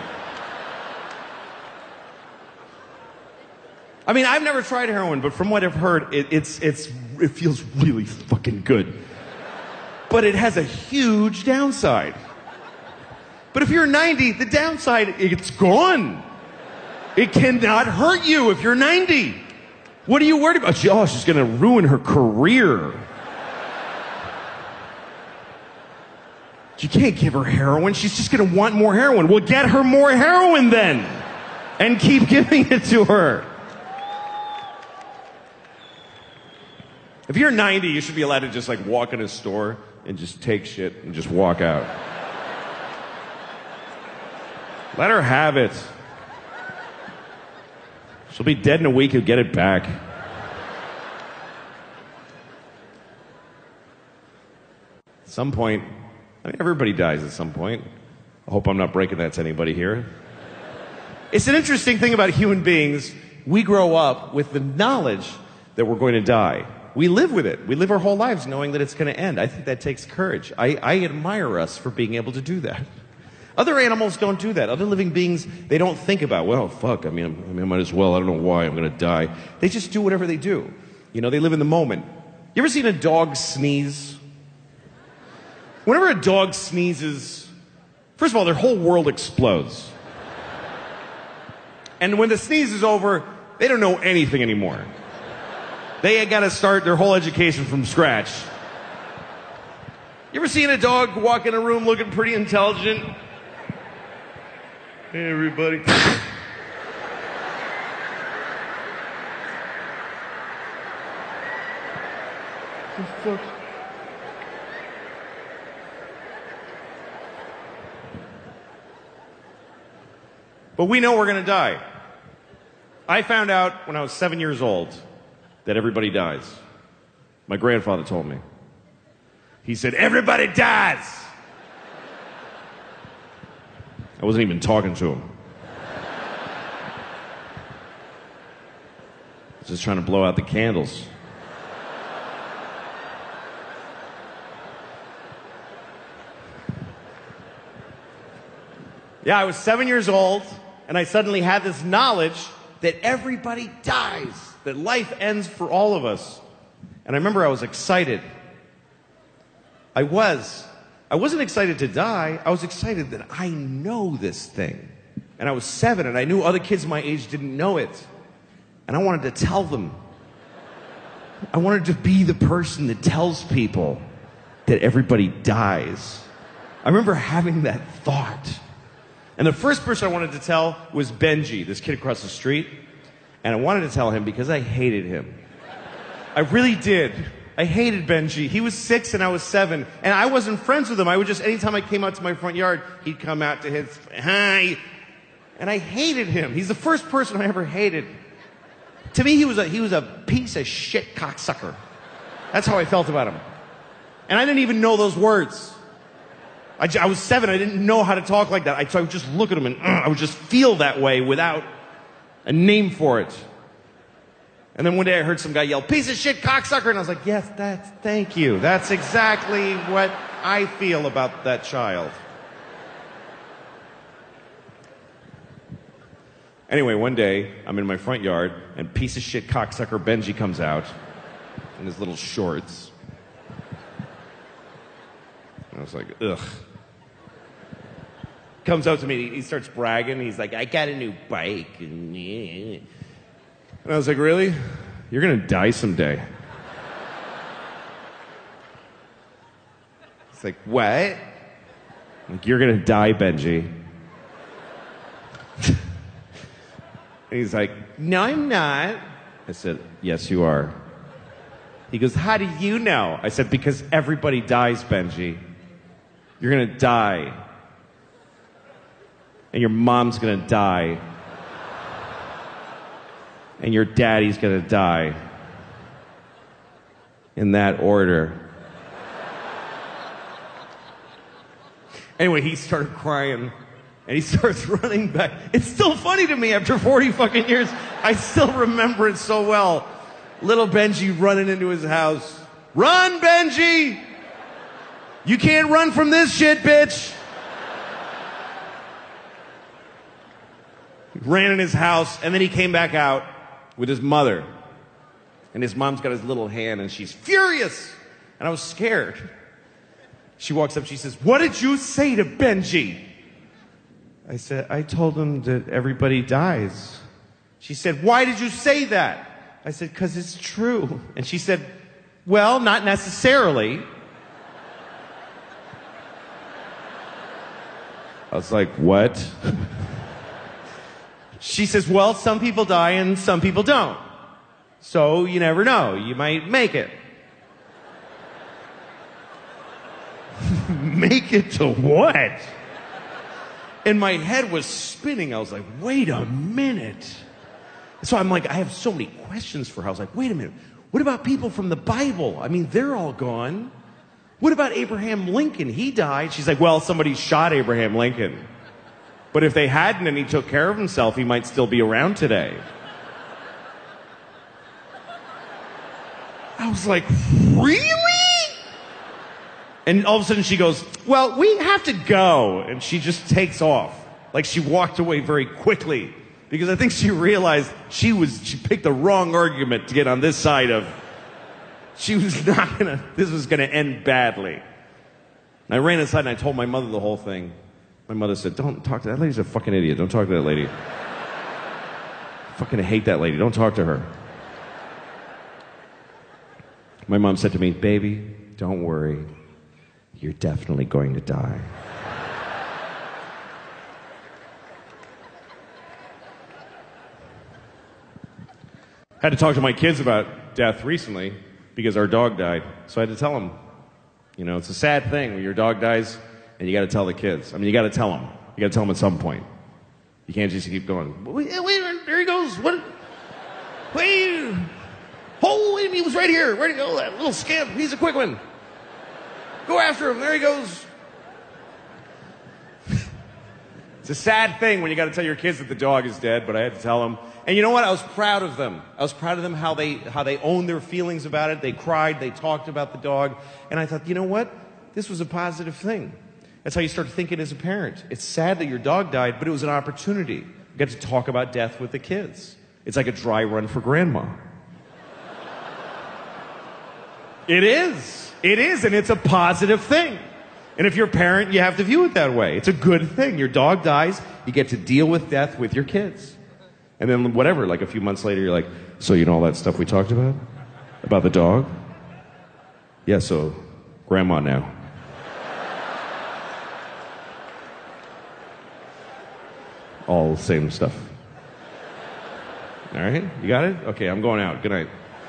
I mean, I've never tried heroin, but from what I've heard, it, it's, it's, it feels really fucking good. But it has a huge downside. But if you're ninety, the downside, it's gone. It cannot hurt you if you're ninety. What are you worried about? Oh, she's going to ruin her career. You can't give her heroin. She's just going to want more heroin. Well, get her more heroin then. And keep giving it to her. If you're ninety, you should be allowed to just like walk in a store and just take shit and just walk out. Let her have it. She'll be dead in a week. You'll get it back. At some point, I mean, everybody dies at some point. I hope I'm not breaking that to anybody here. It's an interesting thing about human beings. We grow up with the knowledge that we're going to die. We live with it. We live our whole lives knowing that it's going to end. I think that takes courage. I, I admire us for being able to do that. Other animals don't do that. Other living beings, they don't think about, well, fuck, I mean, I, mean, I might as well. I don't know why I'm going to die. They just do whatever they do. You know, they live in the moment. You ever seen a dog sneeze? Whenever a dog sneezes, first of all, their whole world explodes. And when the sneeze is over, they don't know anything anymore. They got to start their whole education from scratch. You ever seen a dog walk in a room looking pretty intelligent? Hey, everybody. The fuck? But we know we're going to die. I found out when I was seven years old that everybody dies. My grandfather told me. He said, everybody dies. I wasn't even talking to him. I was just trying to blow out the candles. Yeah, I was seven years old, and I suddenly had this knowledge that everybody dies, that life ends for all of us. And I remember I was excited. I was. I wasn't excited to die. I was excited that I know this thing. And I was seven, and I knew other kids my age didn't know it. And I wanted to tell them. I wanted to be the person that tells people that everybody dies. I remember having that thought. And the first person I wanted to tell was Benji, this kid across the street. And I wanted to tell him because I hated him. I really did. I hated Benji. He was six and I was seven. And I wasn't friends with him. I would just, anytime I came out to my front yard, he'd come out to his, hi. And I hated him. He's the first person I ever hated. To me, he was a, he was a piece of shit cocksucker. That's how I felt about him. And I didn't even know those words. I, I was seven. I didn't know how to talk like that. I, so I would just look at him and uh, I would just feel that way without a name for it. And then one day I heard some guy yell, piece of shit cocksucker, and I was like, yes, that's, thank you. That's exactly what I feel about that child. Anyway, one day, I'm in my front yard, and piece of shit cocksucker Benji comes out in his little shorts. And I was like, ugh. Comes up to me, he starts bragging, he's like, I got a new bike. And I was like, really? You're gonna die someday. It's like, what? Like, you're gonna die, Benji. And he's like, no, I'm not. I said, yes, you are. He goes, how do you know? I said, because everybody dies, Benji. You're gonna die. And your mom's gonna die. And your daddy's gonna die. In that order. Anyway, he started crying. And he starts running back. It's still funny to me after forty fucking years. I still remember it so well. Little Benji running into his house. Run, Benji! You can't run from this shit, bitch! He ran in his house, and then he came back out with his mother. And his mom's got his little hand, and she's furious. And I was scared. She walks up, she says, what did you say to Benji? I said, I told him that everybody dies. She said, why did you say that? I said, because it's true. And she said, well, not necessarily. I was like, what? She says, well, some people die and some people don't. So you never know. You might make it. Make it to what? And my head was spinning. I was like, wait a minute. So I'm like, I have so many questions for her. I was like, wait a minute. What about people from the Bible? I mean, they're all gone. What about Abraham Lincoln? He died. She's like, well, somebody shot Abraham Lincoln. But if they hadn't and he took care of himself, he might still be around today. I was like, really? And all of a sudden she goes, well, we have to go. And she just takes off. Like she walked away very quickly. Because I think she realized she was, she picked the wrong argument to get on this side of, she was not gonna, this was gonna end badly. And I ran inside and I told my mother the whole thing. My mother said, don't talk to that lady's a fucking idiot. Don't talk to that lady. I fucking hate that lady. Don't talk to her. My mom said to me, baby, don't worry. You're definitely going to die. I had to talk to my kids about death recently because our dog died. So I had to tell them, you know, it's a sad thing when your dog dies and you got to tell the kids. I mean, you got to tell them. You got to tell them at some point. You can't just keep going, wait, wait, there he goes. What? Wait. Oh, he was right here. Where'd he go? That little scamp. He's a quick one. Go after him. There he goes. It's a sad thing when you got to tell your kids that the dog is dead, but I had to tell them. And you know what? I was proud of them. I was proud of them how they how they owned their feelings about it. They cried. They talked about the dog. And I thought, you know what? This was a positive thing. That's how you start thinking as a parent. It's sad that your dog died, but it was an opportunity. You get to talk about death with the kids. It's like a dry run for grandma. It is. It is, and it's a positive thing. And if you're a parent, you have to view it that way. It's a good thing. Your dog dies, you get to deal with death with your kids. And then whatever, like a few months later, you're like, so you know all that stuff we talked about? About the dog? Yeah, so grandma now. All the same stuff. All right? You got it? Okay, I'm going out. Good night.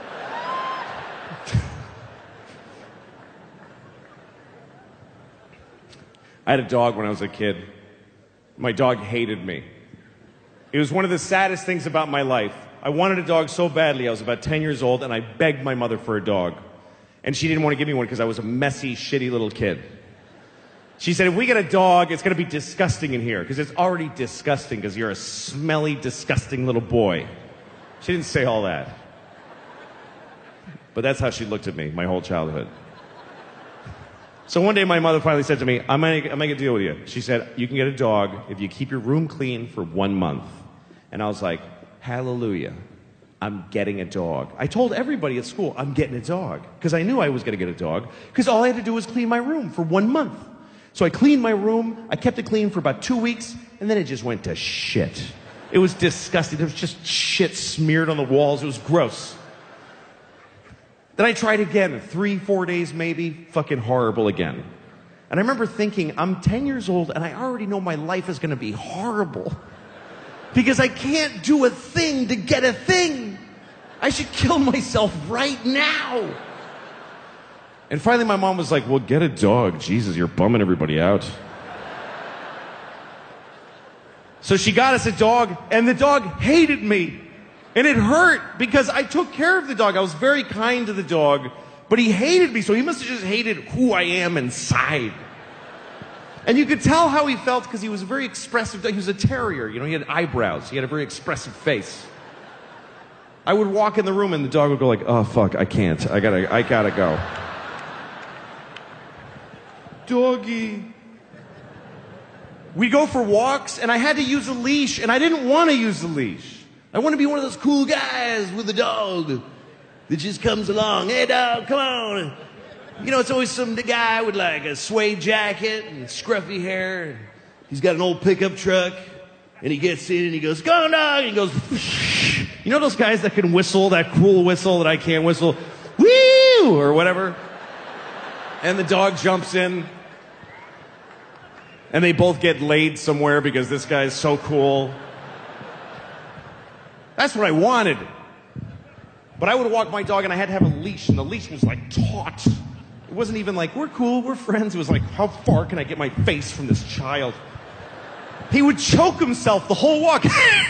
I had a dog when I was a kid. My dog hated me. It was one of the saddest things about my life. I wanted a dog so badly. I was about ten years old, and I begged my mother for a dog. And she didn't want to give me one because I was a messy, shitty little kid. She said, if we get a dog, it's going to be disgusting in here because it's already disgusting because you're a smelly, disgusting little boy. She didn't say all that. But that's how she looked at me my whole childhood. So one day my mother finally said to me, I'm going to make a deal with you. She said, you can get a dog if you keep your room clean for one month. And I was like, hallelujah, I'm getting a dog. I told everybody at school, I'm getting a dog. Because I knew I was going to get a dog. Because all I had to do was clean my room for one month. So I cleaned my room, I kept it clean for about two weeks, and then it just went to shit. It was disgusting. There was just shit smeared on the walls. It was gross. Then I tried again, three, four days maybe, fucking horrible again. And I remember thinking, I'm ten years old and I already know my life is gonna be horrible. Because I can't do a thing to get a thing. I should kill myself right now. And finally my mom was like, well, get a dog. Jesus, you're bumming everybody out. So she got us a dog, and the dog hated me. And it hurt because I took care of the dog. I was very kind to the dog, but he hated me, so he must have just hated who I am inside. And you could tell how he felt because he was a very expressive dog. He was a terrier, you know, he had eyebrows. He had a very expressive face. I would walk in the room and the dog would go like, oh fuck, I can't. I gotta, I gotta go. Doggy. We'd go for walks and I had to use a leash and I didn't want to use the leash. I want to be one of those cool guys with a dog that just comes along. Hey, dog, come on. You know, it's always some guy with like a suede jacket and scruffy hair. He's got an old pickup truck, and he gets in and he goes, come on, dog, and he goes, whoosh. You know those guys that can whistle, that cool whistle that I can't whistle? Woo! Or whatever. And the dog jumps in, and they both get laid somewhere because this guy's so cool. That's what I wanted. But I would walk my dog and I had to have a leash, and the leash was like taut. It wasn't even like, we're cool, we're friends. It was like, how far can I get my face from this child? He would choke himself the whole walk.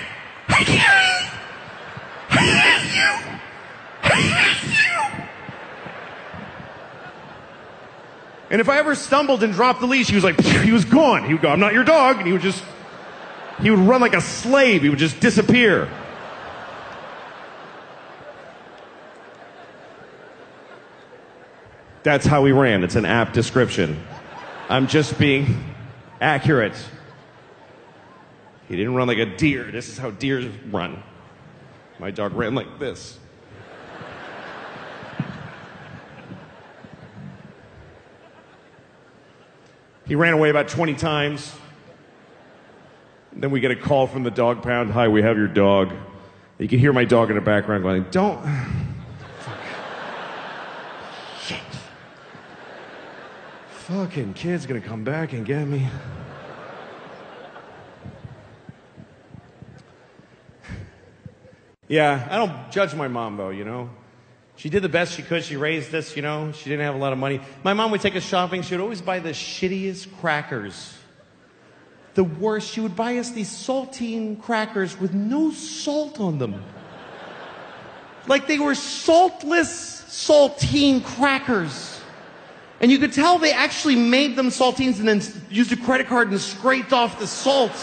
And if I ever stumbled and dropped the leash, he was like, he was gone. He would go, I'm not your dog. And he would just, he would run like a slave. He would just disappear. That's how he ran. It's an apt description. I'm just being accurate. He didn't run like a deer. This is how deers run. My dog ran like this. He ran away about twenty times. Then we get a call from the dog pound. Hi, we have your dog. You can hear my dog in the background going, don't... Fucking kid's gonna come back and get me. Yeah, I don't judge my mom though, you know. She did the best she could. She raised us, you know. She didn't have a lot of money. My mom would take us shopping. She would always buy the shittiest crackers. The worst. She would buy us these saltine crackers with no salt on them. Like they were saltless saltine crackers. And you could tell they actually made them saltines and then used a credit card and scraped off the salt.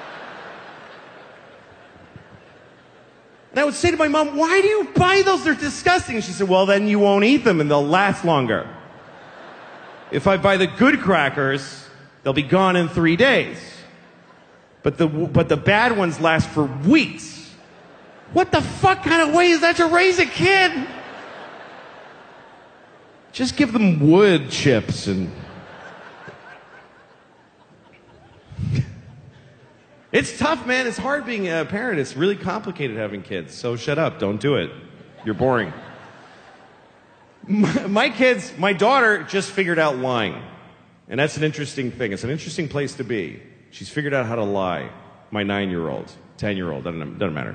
And I would say to my mom, why do you buy those? They're disgusting. And she said, well, then you won't eat them and they'll last longer. If I buy the good crackers, they'll be gone in three days. But the, but the bad ones last for weeks. What the fuck kind of way is that to raise a kid? Just give them wood chips and... It's tough, man. It's hard being a parent. It's really complicated having kids. So shut up. Don't do it. You're boring. My, my kids, my daughter just figured out lying. And that's an interesting thing. It's an interesting place to be. She's figured out how to lie. My nine-year-old, ten-year-old, doesn't, doesn't matter.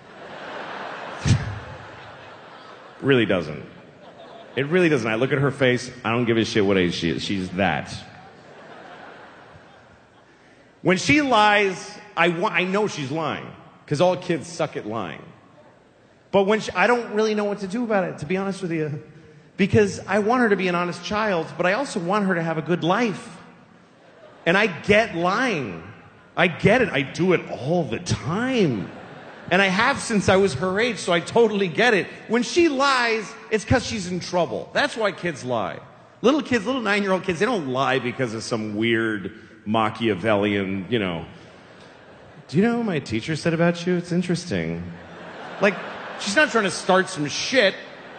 Really doesn't. It really doesn't. I look at her face. I don't give a shit what age she is. She's that. When she lies, I, wa- I know she's lying. Because all kids suck at lying. But when she, I don't really know what to do about it, to be honest with you. Because I want her to be an honest child, but I also want her to have a good life. And I get lying. I get it. I do it all the time. And I have since I was her age, so I totally get it. When she lies, it's because she's in trouble. That's why kids lie. Little kids, little nine-year-old kids, they don't lie because of some weird Machiavellian, you know. Do you know what my teacher said about you? It's interesting. Like, she's not trying to start some shit.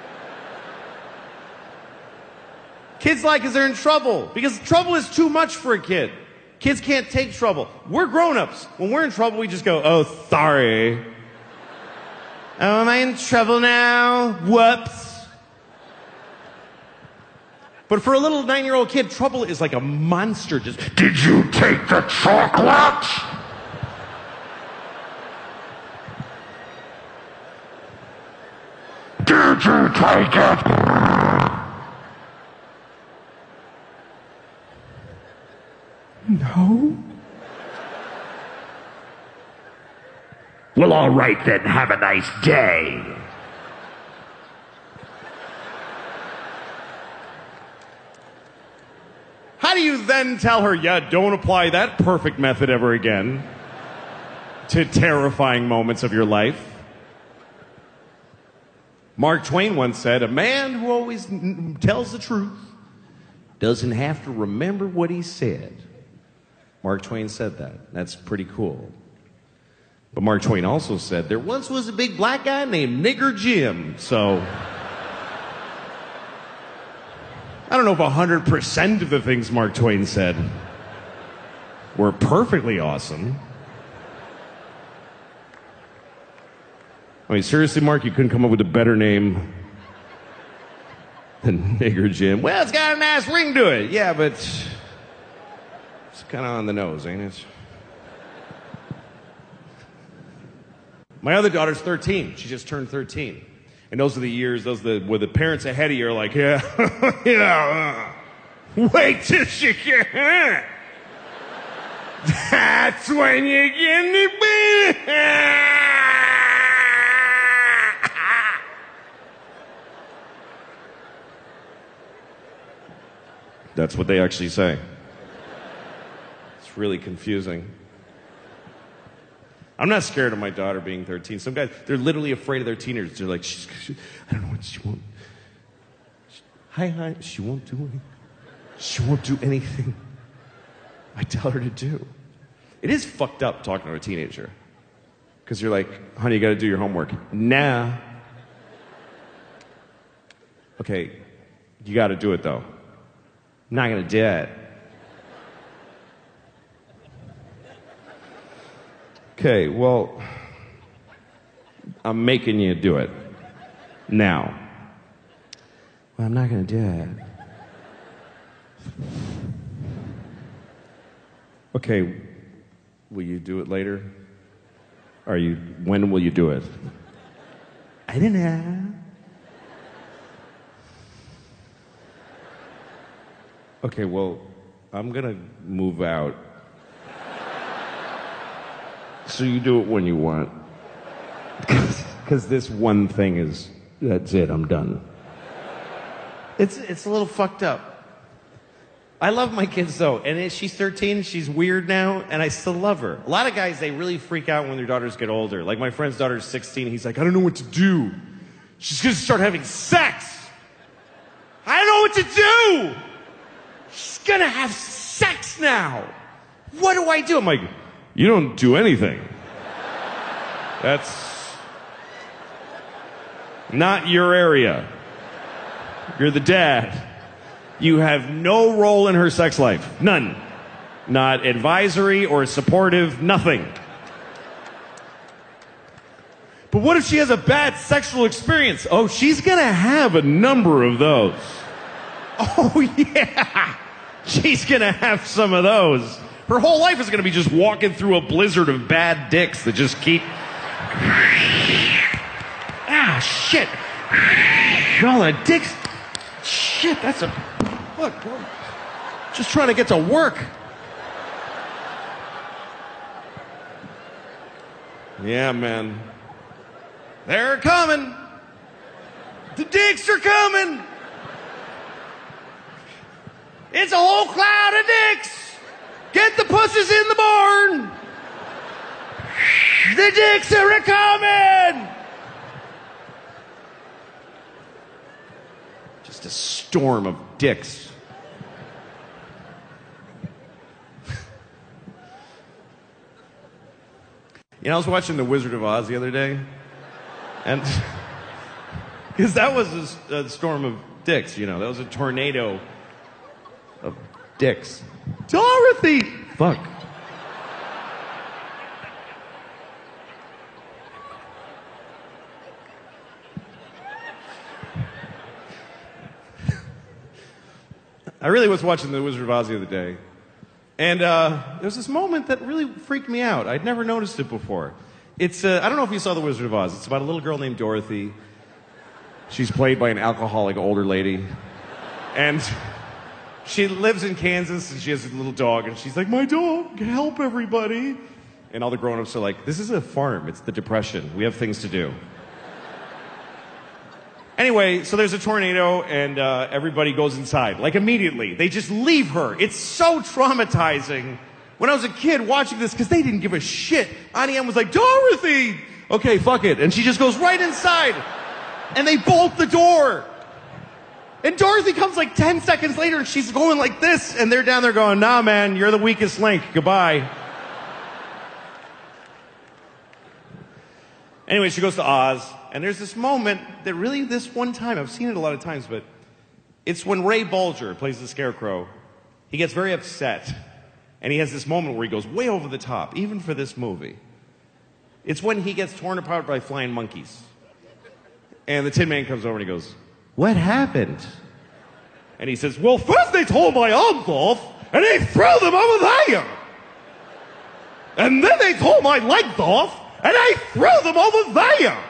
Kids lie because they're in trouble. Because trouble is too much for a kid. Kids can't take trouble. We're grown-ups. When we're in trouble, we just go, oh, sorry. Oh, am I in trouble now? Whoops. But for a little nine-year-old kid, trouble is like a monster. Just, did you take the chocolate? Did you take it? No. Well, all right then. Have a nice day. How do you then tell her, yeah, don't apply that perfect method ever again to terrifying moments of your life? Mark Twain once said, a man who always n- tells the truth doesn't have to remember what he said. Mark Twain said that. That's pretty cool. But Mark Twain also said, there once was a big black guy named Nigger Jim. So I don't know if one hundred percent of the things Mark Twain said were perfectly awesome. I mean, seriously, Mark, you couldn't come up with a better name than Nigger Jim? Well, it's got a nice ring to it. Yeah, but it's kind of on the nose, ain't it? My other daughter's thirteen. She just turned thirteen. And those are the years, those are the, where the parents ahead of you are like, yeah, yeah, uh, wait till she can. That's when you get it. That's what they actually say. It's really confusing. I'm not scared of my daughter being thirteen. Some guys, they're literally afraid of their teenagers. They're like, she's, she, I don't know what she won't. She, hi, hi. She won't do anything. She won't do anything I tell her to do. It is fucked up talking to a teenager. Because you're like, honey, you got to do your homework. Nah. Okay, you got to do it, though. I'm not going to do it. Okay, well, I'm making you do it. Now. Well, I'm not going to do it. Okay, will you do it later? Are you, when will you do it? I don't know. Okay, well, I'm gonna move out. So you do it when you want. Because this one thing is, that's it, I'm done. It's, it's a little fucked up. I love my kids, though. And it, she's thirteen, she's weird now, and I still love her. A lot of guys, they really freak out when their daughters get older. Like my friend's daughter's sixteen, he's like, I don't know what to do. She's gonna start having sex. I don't know what to do. She's gonna have sex now. What do I do? I'm like, you don't do anything. That's not your area. You're the dad. You have no role in her sex life. None. Not advisory or supportive, nothing. But what if she has a bad sexual experience? Oh, she's gonna have a number of those. Oh, yeah. She's gonna have some of those. Her whole life is gonna be just walking through a blizzard of bad dicks that just keep... Ah, shit. All the dicks... Shit, that's a... Look, bro. Just trying to get to work. Yeah, man. They're coming. The dicks are coming. It's a whole cloud of dicks. Get the pussies in the barn. The dicks are a-coming! Just a storm of dicks. You know, I was watching The Wizard of Oz the other day, and because that was a, a storm of dicks, you know, that was a tornado of dicks. Dorothy! Fuck. I really was watching The Wizard of Oz the other day. And uh, there was this moment that really freaked me out. I'd never noticed it before. It's, uh, I don't know if you saw The Wizard of Oz. It's about a little girl named Dorothy. She's played by an alcoholic older lady. And she lives in Kansas, and she has a little dog. And she's like, my dog, help everybody. And all the grown-ups are like, this is a farm. It's the Depression. We have things to do. Anyway, so there's a tornado, and uh, everybody goes inside, like immediately. They just leave her. It's so traumatizing. When I was a kid watching this, because they didn't give a shit, Auntie Anne was like, Dorothy! Okay, fuck it. And she just goes right inside. And they bolt the door. And Dorothy comes like ten seconds later, and she's going like this, and they're down there going, nah, man, you're the weakest link. Goodbye. Anyway, she goes to Oz. And there's this moment that really, this one time, I've seen it a lot of times, but it's when Ray Bolger plays the Scarecrow. He gets very upset. And he has this moment where he goes way over the top, even for this movie. It's when he gets torn apart by flying monkeys. And the Tin Man comes over and he goes, what happened? And he says, well, first they tore my arms off, and they threw them over there. And then they tore my legs off, and they threw them over there.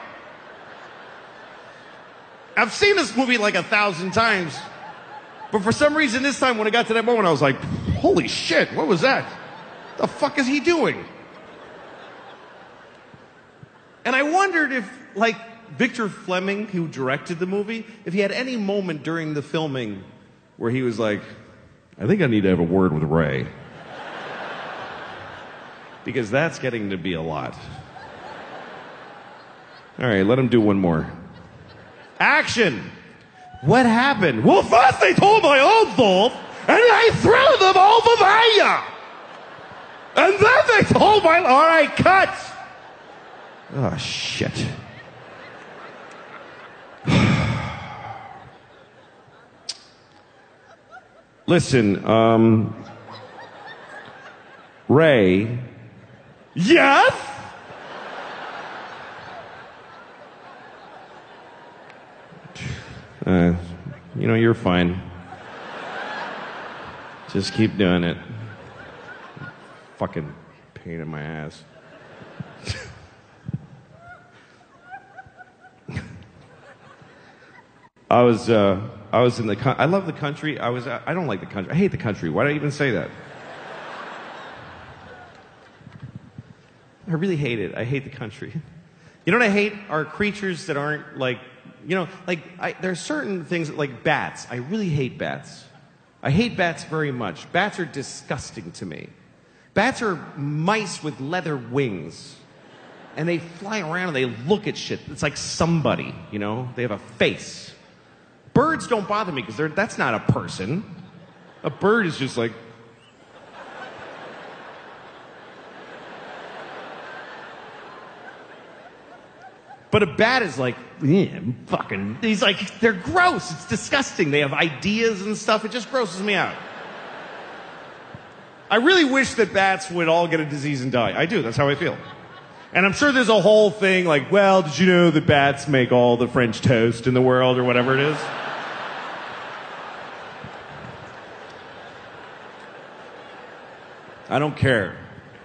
I've seen this movie like a thousand times. But for some reason this time when I got to that moment I was like, holy shit, what was that? The fuck is he doing? And I wondered if, like, Victor Fleming, who directed the movie, if he had any moment during the filming where he was like, I think I need to have a word with Ray. Because that's getting to be a lot. All right, let him do one more. Action! What happened? Well, first they tore my arms off, and they threw them over there! And then they tore my... All right, cut! Oh, shit. Listen, um... Ray... Yes? Uh, you know, you're fine. Just keep doing it. Fucking pain in my ass. I was, uh, I was in the, co- I love the country. I was, I don't like the country. I hate the country. Why do I even say that? I really hate it. I hate the country. You know what I hate? Are creatures that aren't like, you know, like, I, there are certain things, like bats. I really hate bats. I hate bats very much. Bats are disgusting to me. Bats are mice with leather wings. And they fly around and they look at shit. It's like somebody, you know? They have a face. Birds don't bother me because that's not a person. A bird is just like... But a bat is like, yeah, fucking, he's like, they're gross. It's disgusting. They have ideas and stuff. It just grosses me out. I really wish that bats would all get a disease and die. I do. That's how I feel. And I'm sure there's a whole thing like, well, did you know that bats make all the French toast in the world or whatever it is? I don't care.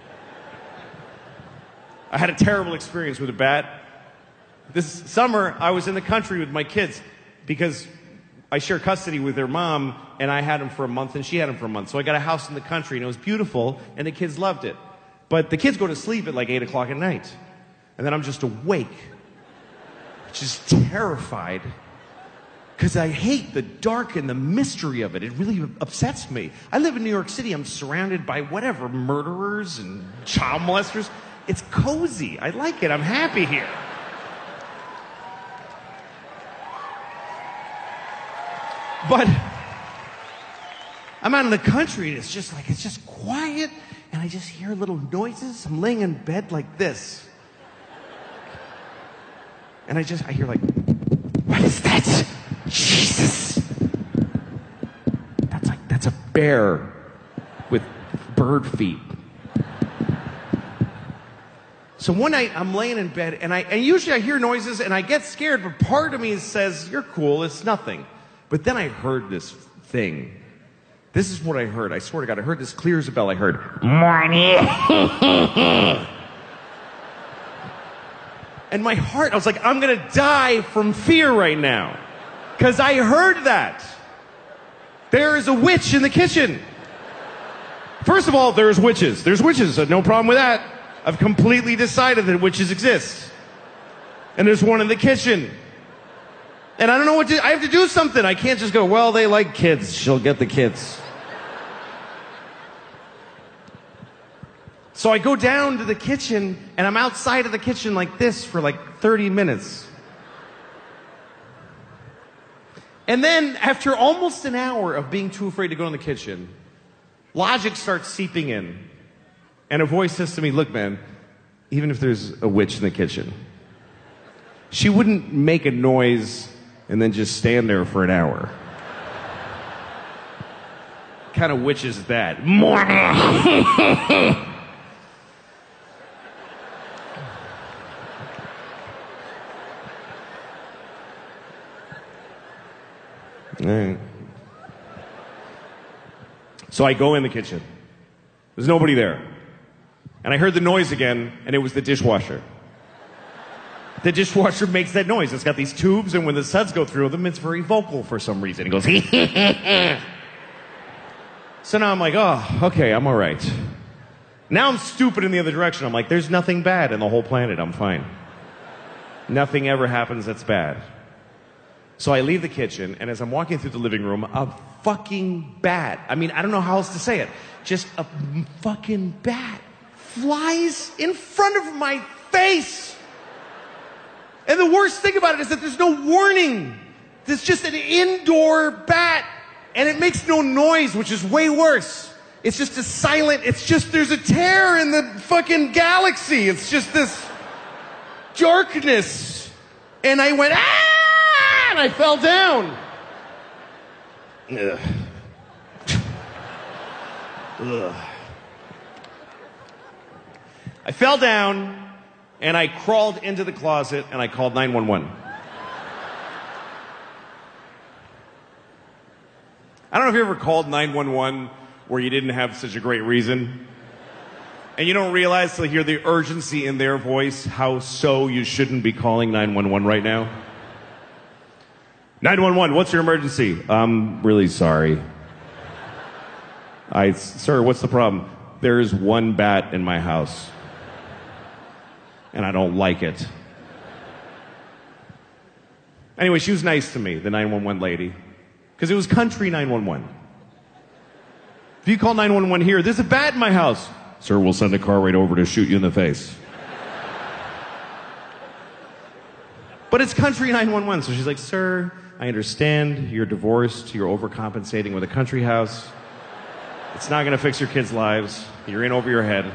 I had a terrible experience with a bat. This summer, I was in the country with my kids because I share custody with their mom, and I had him for a month, and she had him for a month. So I got a house in the country, and it was beautiful, and the kids loved it. But the kids go to sleep at like eight o'clock at night, and then I'm just awake, just terrified, because I hate the dark and the mystery of it. It really upsets me. I live in New York City. I'm surrounded by whatever, murderers and child molesters. It's cozy. I like it. I'm happy here. But I'm out in the country, and it's just like, it's just quiet, and I just hear little noises. I'm laying in bed like this. And I just, I hear like, what is that? Jesus. That's like, that's a bear with bird feet. So one night I'm laying in bed, and I and usually I hear noises and I get scared, but part of me says, you're cool, it's nothing. But then I heard this thing. This is what I heard. I swear to God, I heard this clear as a bell. I heard, morning. And my heart, I was like, I'm gonna die from fear right now. Because I heard that. There is a witch in the kitchen. First of all, there's witches. There's witches, so no problem with that. I've completely decided that witches exist. And there's one in the kitchen. And I don't know what to, I have to do something. I can't just go, well, they like kids. She'll get the kids. So I go down to the kitchen, and I'm outside of the kitchen like this for like thirty minutes. And then, after almost an hour of being too afraid to go in the kitchen, logic starts seeping in. And a voice says to me, look, man, even if there's a witch in the kitchen, she wouldn't make a noise and then just stand there for an hour. What kind of witch is that? Morning! All right. So I go in the kitchen. There's nobody there. And I heard the noise again, and it was the dishwasher. The dishwasher makes that noise. It's got these tubes, and when the suds go through them, it's very vocal for some reason. It goes, So now I'm like, oh, okay, I'm all right. Now I'm stupid in the other direction. I'm like, there's nothing bad in the whole planet. I'm fine. Nothing ever happens that's bad. So I leave the kitchen, and as I'm walking through the living room, a fucking bat. I mean, I don't know how else to say it. Just a fucking bat flies in front of my face. And the worst thing about it is that there's no warning. There's just an indoor bat, and it makes no noise, which is way worse. It's just a silent, it's just, there's a tear in the fucking galaxy. It's just this darkness. And I went, ah, and I fell down. Ugh. Ugh. I fell down, and I crawled into the closet, and I called nine one one. I don't know if you ever called nine one one where you didn't have such a great reason. And you don't realize till you hear the urgency in their voice how so you shouldn't be calling nine one one right now. nine one one, what's your emergency? I'm really sorry. I, sir, what's the problem? There's one bat in my house. And I don't like it. Anyway, she was nice to me, the nine one one lady. Because it was country nine one one. If you call nine one one here, there's a bat in my house. Sir, we'll send a car right over to shoot you in the face. But it's country nine one one, so she's like, sir, I understand you're divorced, you're overcompensating with a country house. It's not going to fix your kids' lives. You're in over your head.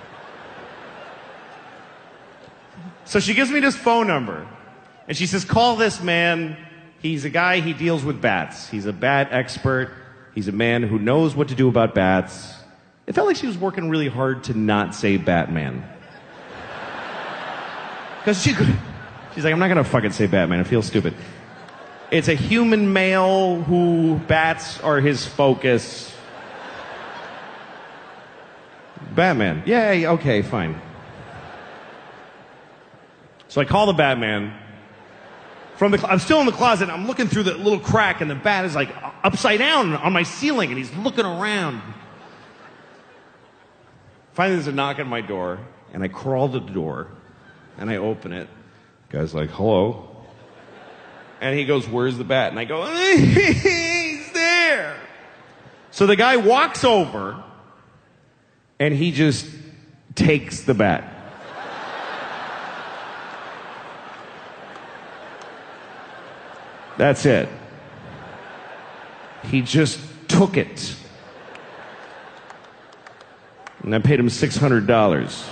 So she gives me this phone number, and she says, call this man. He's a guy, he deals with bats. He's a bat expert. He's a man who knows what to do about bats. It felt like she was working really hard to not say Batman. Because she could, she's like, I'm not going to fucking say Batman. I feel stupid. It's a human male who bats are his focus. Batman. Yay, okay, fine. So I call the Batman. From the, I'm still in the closet. I'm looking through the little crack, and the bat is like upside down on my ceiling, and he's looking around. Finally, there's a knock on my door, and I crawl to the door, and I open it. The guy's like, hello. And he goes, where's the bat? And I go, he's there. So the guy walks over, and he just takes the bat. That's it. He just took it. And I paid him six hundred dollars.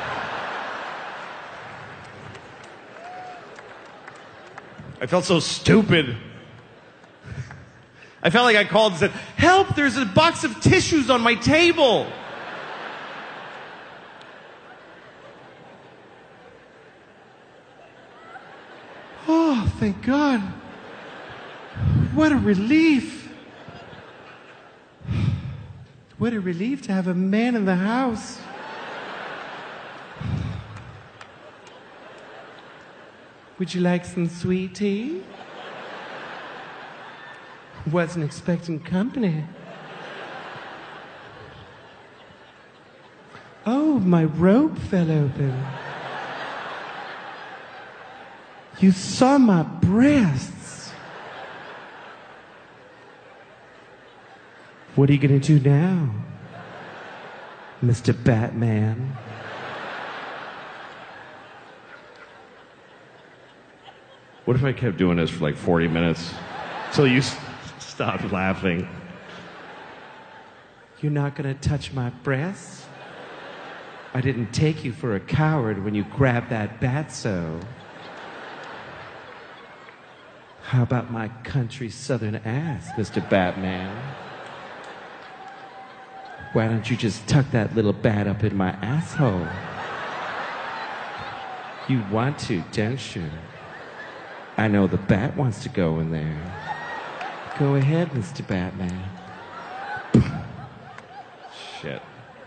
I felt so stupid. I felt like I called and said, "Help, there's a box of tissues on my table." Oh, thank God. What a relief. What a relief to have a man in the house. Would you like some sweet tea? Wasn't expecting company. Oh, my robe fell open. You saw my breasts. What are you gonna do now, Mister Batman? What if I kept doing this for like forty minutes till you s- stopped laughing? You're not gonna touch my breasts? I didn't take you for a coward when you grabbed that batso. How about my country southern ass, Mister Batman? Why don't you just tuck that little bat up in my asshole? You want to, don't you? I know the bat wants to go in there. Go ahead, Mister Batman. Shit.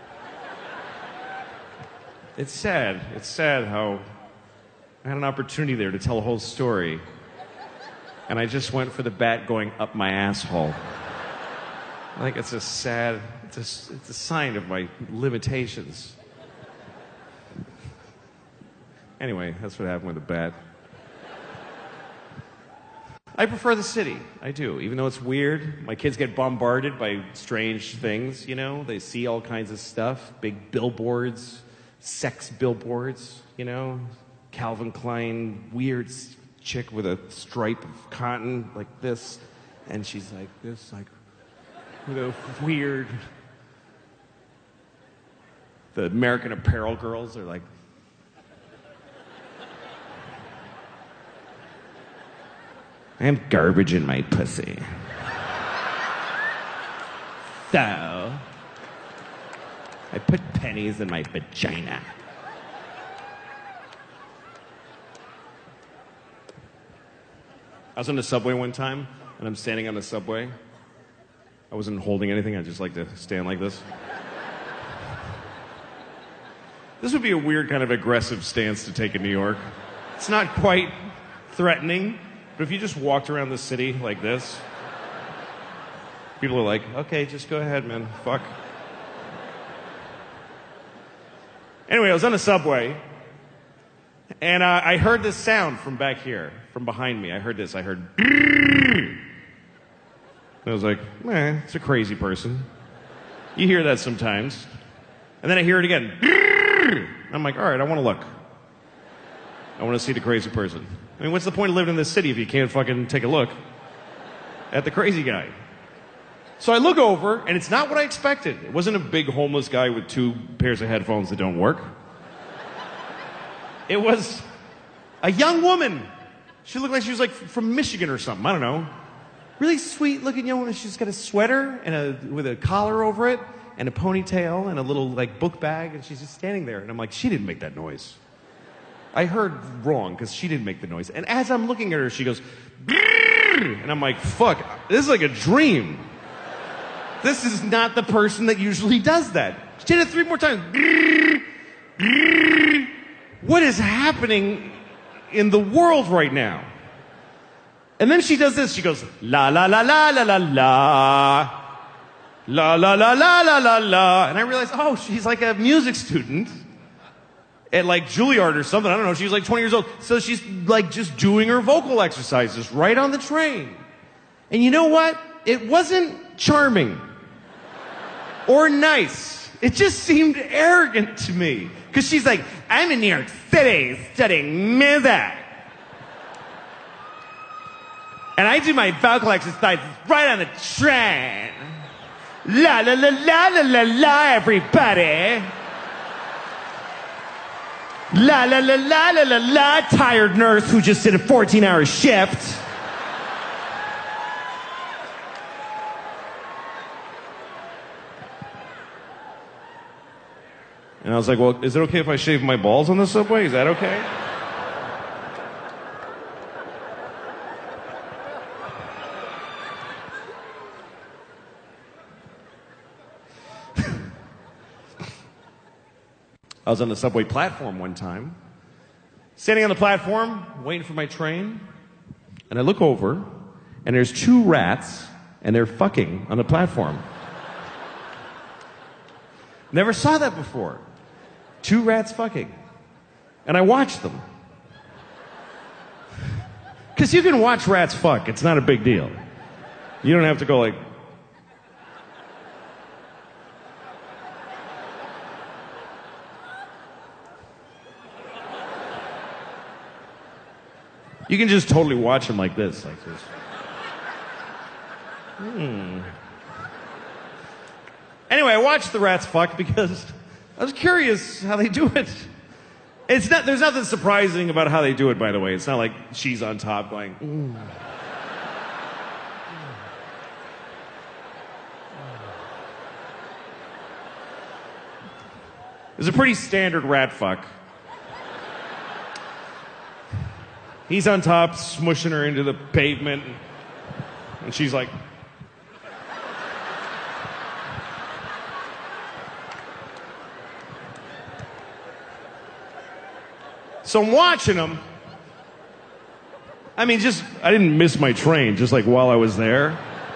It's sad. It's sad how I had an opportunity there to tell a whole story, and I just went for the bat going up my asshole. I think it's a sad, it's a, it's a sign of my limitations. Anyway, that's what happened with the bat. I prefer the city. I do. Even though it's weird, my kids get bombarded by strange things, you know? They see all kinds of stuff. Big billboards, sex billboards, you know? Calvin Klein, weird s- chick with a stripe of cotton like this. And she's like this, like, with a weird... The American Apparel girls are like... I have garbage in my pussy. So, I put pennies in my vagina. I was on the subway one time, and I'm standing on the subway. I wasn't holding anything, I just like to stand like this. This would be a weird kind of aggressive stance to take in New York. It's not quite threatening. But if you just walked around the city like this, people are like, okay, just go ahead, man. Fuck. Anyway, I was on the subway, and uh, I heard this sound from back here, from behind me. I heard this. I heard... And I was like, eh, it's a crazy person. You hear that sometimes. And then I hear it again. I'm like, all right, I want to look. I want to see the crazy person. I mean, what's the point of living in this city if you can't fucking take a look at the crazy guy? So I look over, and it's not what I expected. It wasn't a big homeless guy with two pairs of headphones that don't work. It was a young woman. She looked like she was like from Michigan or something. I don't know. Really sweet looking young woman. She's got a sweater and a, with a collar over it and a ponytail and a little like book bag, and she's just standing there. And I'm like, she didn't make that noise. I heard wrong because she didn't make the noise. And as I'm looking at her, she goes, and I'm like, fuck, this is like a dream. This is not the person that usually does that. She did it three more times. What is happening in the world right now? And then she does this. She goes, la la la la la la la. La la la la la la la. And I realized, oh, she's like a music student at like Juilliard or something. I don't know. She's like twenty years old. So she's like just doing her vocal exercises right on the train. And you know what? It wasn't charming or nice. It just seemed arrogant to me. Because she's like, I'm in New York City studying music. And I do my vocal exercises right on the train. La la la la la la la, everybody. La la la la la la la, tired nurse who just did a fourteen hour shift. And I was like, well, is it okay if I shave my balls on the subway? Is that okay? I was on the subway platform one time, standing on the platform, waiting for my train, and I look over, and there's two rats, and they're fucking on the platform. Never saw that before. Two rats fucking. And I watched them. Because you can watch rats fuck. It's not a big deal. You don't have to go like... You can just totally watch them like this. Like this. Hmm. Anyway, I watched the rats fuck because I was curious how they do it. It's not, there's nothing surprising about how they do it, by the way. It's not like she's on top going, mm. It's a pretty standard rat fuck. He's on top, smushing her into the pavement, and she's like... So I'm watching them. I mean, just, I didn't miss my train, just like while I was there.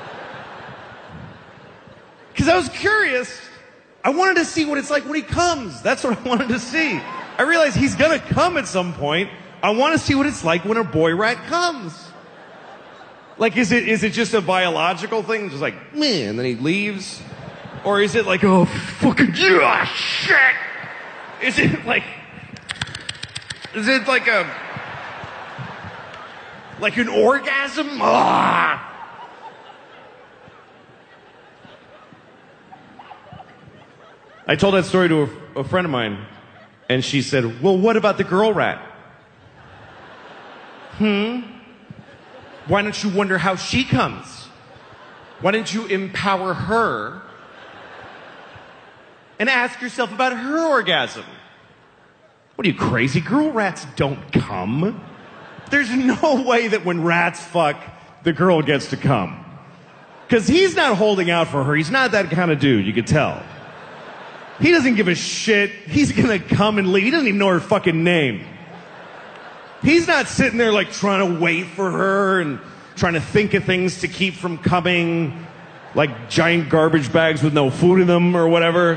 Because I was curious. I wanted to see what it's like when he comes. That's what I wanted to see. I realized he's going to come at some point. I want to see what it's like when a boy rat comes. Like, is it is it just a biological thing? Just like, meh, and then he leaves? Or is it like, oh, fucking, yeah, shit! Is it like... Is it like a... Like an orgasm? Ah! I told that story to a, a friend of mine, and she said, well, what about the girl rat? Hmm? Why don't you wonder how she comes? Why don't you empower her and ask yourself about her orgasm? What are you, crazy? Girl rats don't come. There's no way that when rats fuck, the girl gets to come. Because he's not holding out for her. He's not that kind of dude, you could tell. He doesn't give a shit. He's gonna come and leave. He doesn't even know her fucking name. He's not sitting there like trying to wait for her and trying to think of things to keep from coming, like giant garbage bags with no food in them or whatever.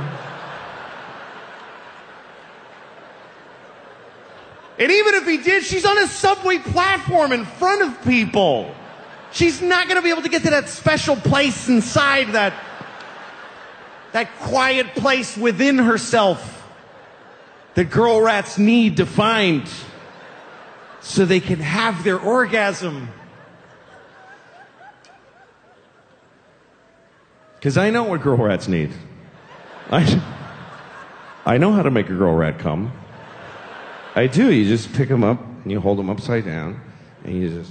And even if he did, she's on a subway platform in front of people. She's not going to be able to get to that special place inside, that, that quiet place within herself that girl rats need to find so they can have their orgasm. Because I know what girl rats need. I, I know how to make a girl rat come. I do. You just pick them up and you hold them upside down and you just...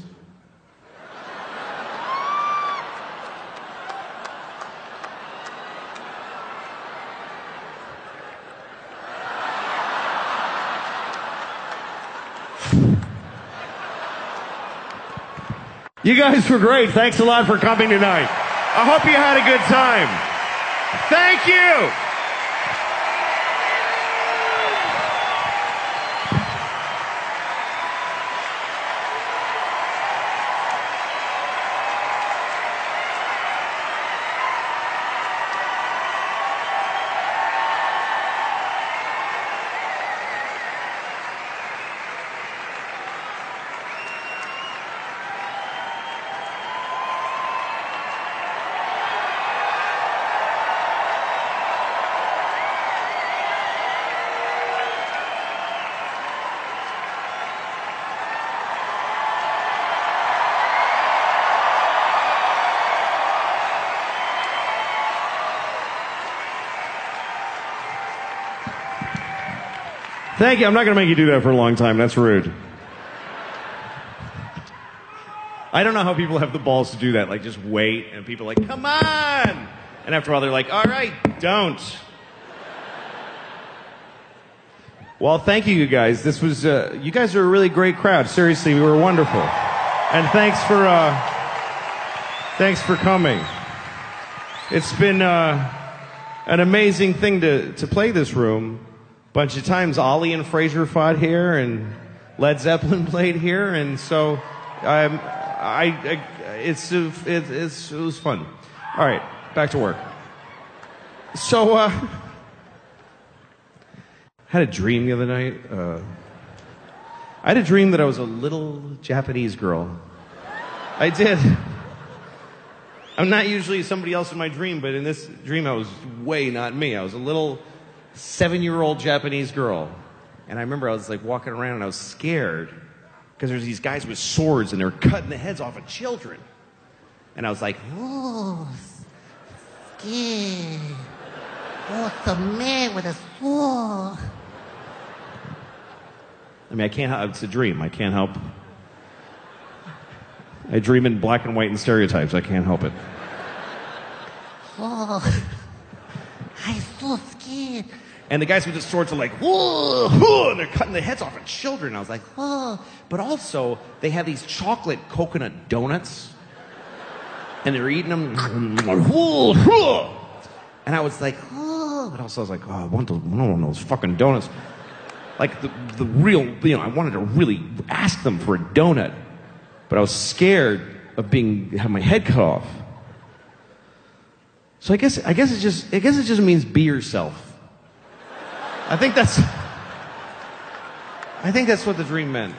You guys were great. Thanks a lot for coming tonight. I hope you had a good time. Thank you. Thank you. I'm not going to make you do that for a long time. That's rude. I don't know how people have the balls to do that. Like, just wait, and people are like, come on! And after a while, they're like, all right, don't. Well, thank you, you guys. This was, uh, you guys are a really great crowd. Seriously, we were wonderful. And thanks for, uh, thanks for coming. It's been, uh, an amazing thing to, to play this room. A bunch of times, Ollie and Fraser fought here, and Led Zeppelin played here, and so, um, I, I it's, it, it's, it was fun. All right, back to work. So, uh, I had a dream the other night. Uh, I had a dream that I was a little Japanese girl. I did. I'm not usually somebody else in my dream, but in this dream I was way not me. I was a little seven-year-old Japanese girl. And I remember I was like walking around and I was scared because there's these guys with swords and they're cutting the heads off of children. And I was like, Oh, scared. Oh, it's a man with a sword. I mean, I can't help, it's a dream. I can't help. I dream in black and white and stereotypes. I can't help it. Oh, I'm so scared. And the guys with the swords are like, whoa, whoa, and they're cutting the heads off of children. I was like, whoa. But also, they have these chocolate coconut donuts. And they're eating them. Whoa, whoa. And I was like, oh. But also I was like, oh, I want those, I want those fucking donuts. Like the, the real, you know, I wanted to really ask them for a donut. But I was scared of being, have my head cut off. So I guess, I guess it just, I guess it just means be yourself. I think that's, I think that's what the dream meant.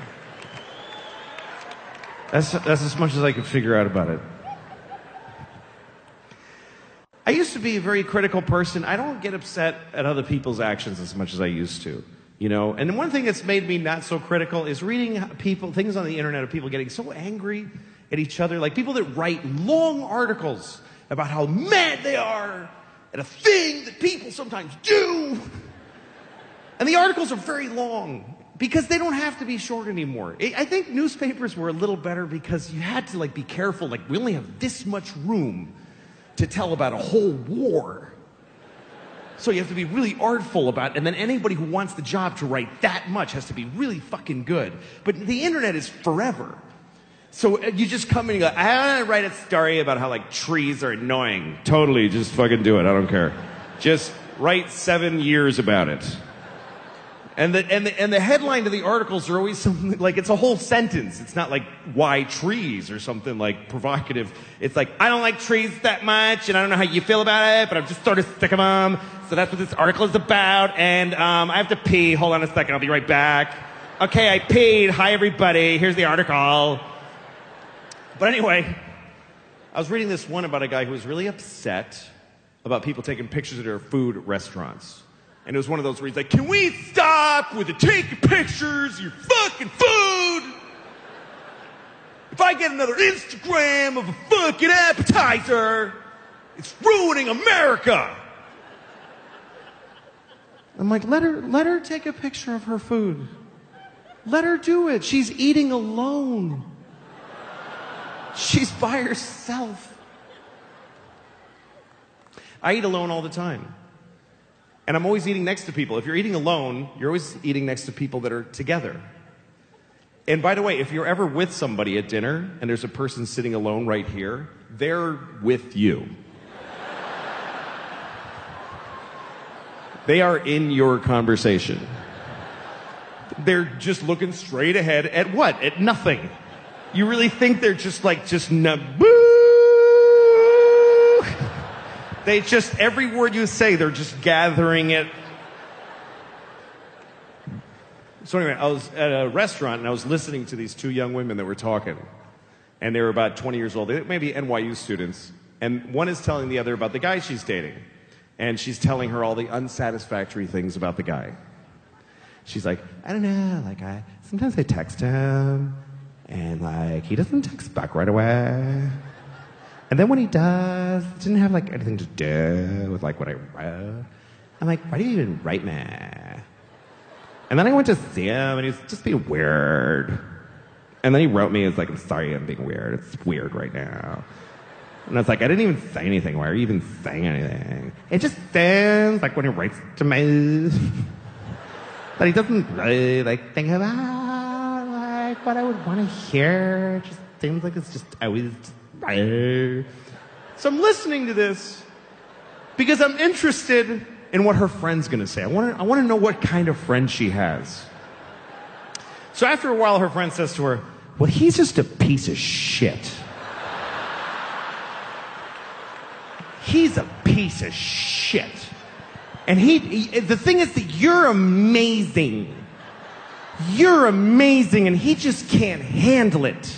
That's, that's as much as I could figure out about it. I used to be a very critical person. I don't get upset at other people's actions as much as I used to, you know. And one thing that's made me not so critical is reading people, things on the internet of people getting so angry at each other, like people that write long articles about how mad they are at a thing that people sometimes do. And the articles are very long because they don't have to be short anymore. I think newspapers were a little better because you had to like be careful. Like we only have this much room to tell about a whole war. So you have to be really artful about it. And then anybody who wants the job to write that much has to be really fucking good. But the internet is forever. So you just come in and you go, I want to write a story about how like trees are annoying. Totally, just fucking do it. I don't care. Just write seven years about it. And the, and the, and the headline to the articles are always something like, it's a whole sentence. It's not like, why trees or something like provocative. It's like, I don't like trees that much and I don't know how you feel about it, but I'm just sort of sick of them. So that's what this article is about. And um, I have to pee. Hold on a second. I'll be right back. Okay, I peed. Hi, everybody. Here's the article. But anyway, I was reading this one about a guy who was really upset about people taking pictures of their food at restaurants. And it was one of those where he's like, can we stop with the taking pictures of your fucking food? If I get another Instagram of a fucking appetizer, it's ruining America. I'm like, let her, let her take a picture of her food. Let her do it. She's eating alone. She's by herself. I eat alone all the time. And I'm always eating next to people. If you're eating alone, you're always eating next to people that are together. And by the way, if you're ever with somebody at dinner and there's a person sitting alone right here, they're with you. They are in your conversation. They're just looking straight ahead at what? At nothing. You really think they're just like, just no, boo! They just, every word you say, they're just gathering it. So anyway, I was at a restaurant and I was listening to these two young women that were talking. And they were about twenty years old, maybe N Y U students. And one is telling the other about the guy she's dating. And she's telling her all the unsatisfactory things about the guy. She's like, I don't know, like I, sometimes I text him. And like, he doesn't text back right away. And then when he does, it didn't have like anything to do with like what I wrote. I'm like, why do you even write me? And then I went to see him, and he was just being weird. And then he wrote me, he was like, I'm sorry I'm being weird. It's weird right now. And I was like, I didn't even say anything. Why are you even saying anything? It just sounds like when he writes to me that he doesn't really like think about like what I would want to hear. It just seems like it's just always just, uh. So I'm listening to this because I'm interested in what her friend's going to say. I want to I want to know what kind of friend she has. So after a while, her friend says to her, well, he's just a piece of shit. He's a piece of shit. And he, he, the thing is that you're amazing. You're amazing, and he just can't handle it.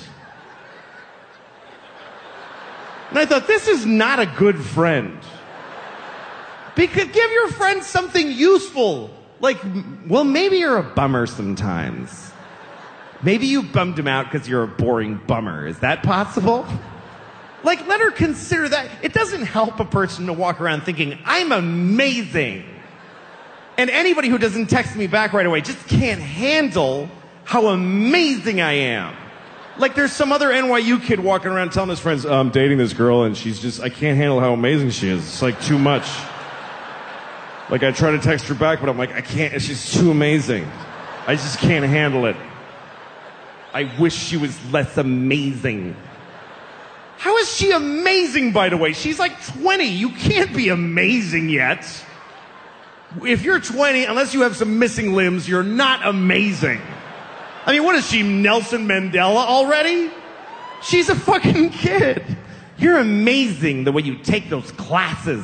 And I thought, this is not a good friend. Because give your friend something useful. Like, well, maybe you're a bummer sometimes. Maybe you bummed him out because you're a boring bummer. Is that possible? Like, let her consider that. It doesn't help a person to walk around thinking, I'm amazing. And anybody who doesn't text me back right away just can't handle how amazing I am. Like, there's some other N Y U kid walking around telling his friends, oh, I'm dating this girl, and she's just, I can't handle how amazing she is. It's like too much. Like, I try to text her back, but I'm like, I can't, she's too amazing. I just can't handle it. I wish she was less amazing. How is she amazing, by the way? She's like twenty. You can't be amazing yet. If you're twenty, unless you have some missing limbs, you're not amazing. I mean, what is she, Nelson Mandela already? She's a fucking kid. You're amazing the way you take those classes.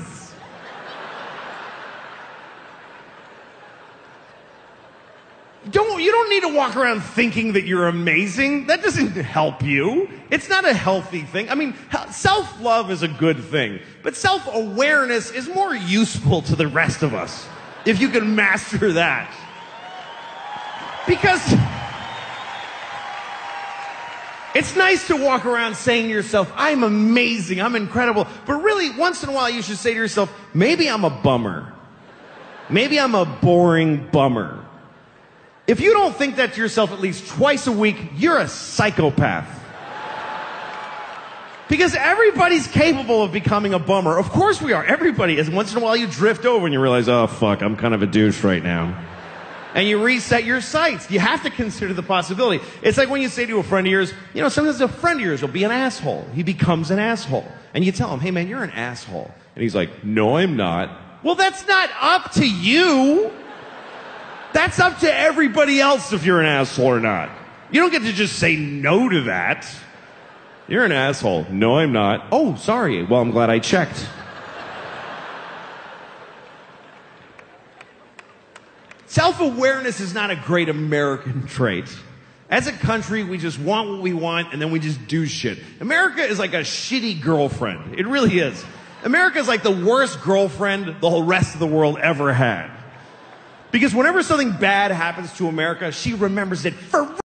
Don't, you don't need to walk around thinking that you're amazing. That doesn't help you. It's not a healthy thing. I mean, self-love is a good thing, but self-awareness is more useful to the rest of us if you can master that. Because it's nice to walk around saying to yourself, I'm amazing, I'm incredible, but really, once in a while, you should say to yourself, maybe I'm a bummer. Maybe I'm a boring bummer. If you don't think that to yourself at least twice a week, you're a psychopath. Because everybody's capable of becoming a bummer. Of course we are. Everybody is. Once in a while you drift over and you realize, oh, fuck, I'm kind of a douche right now. And you reset your sights. You have to consider the possibility. It's like when you say to a friend of yours, you know, sometimes a friend of yours will be an asshole. He becomes an asshole. And you tell him, hey, man, you're an asshole. And he's like, no, I'm not. Well, that's not up to you. That's up to everybody else if you're an asshole or not. You don't get to just say no to that. You're an asshole. No, I'm not. Oh, sorry. Well, I'm glad I checked. Self-awareness is not a great American trait. As a country, we just want what we want, and then we just do shit. America is like a shitty girlfriend. It really is. America is like the worst girlfriend the whole rest of the world ever had. Because whenever something bad happens to America, she remembers it forever.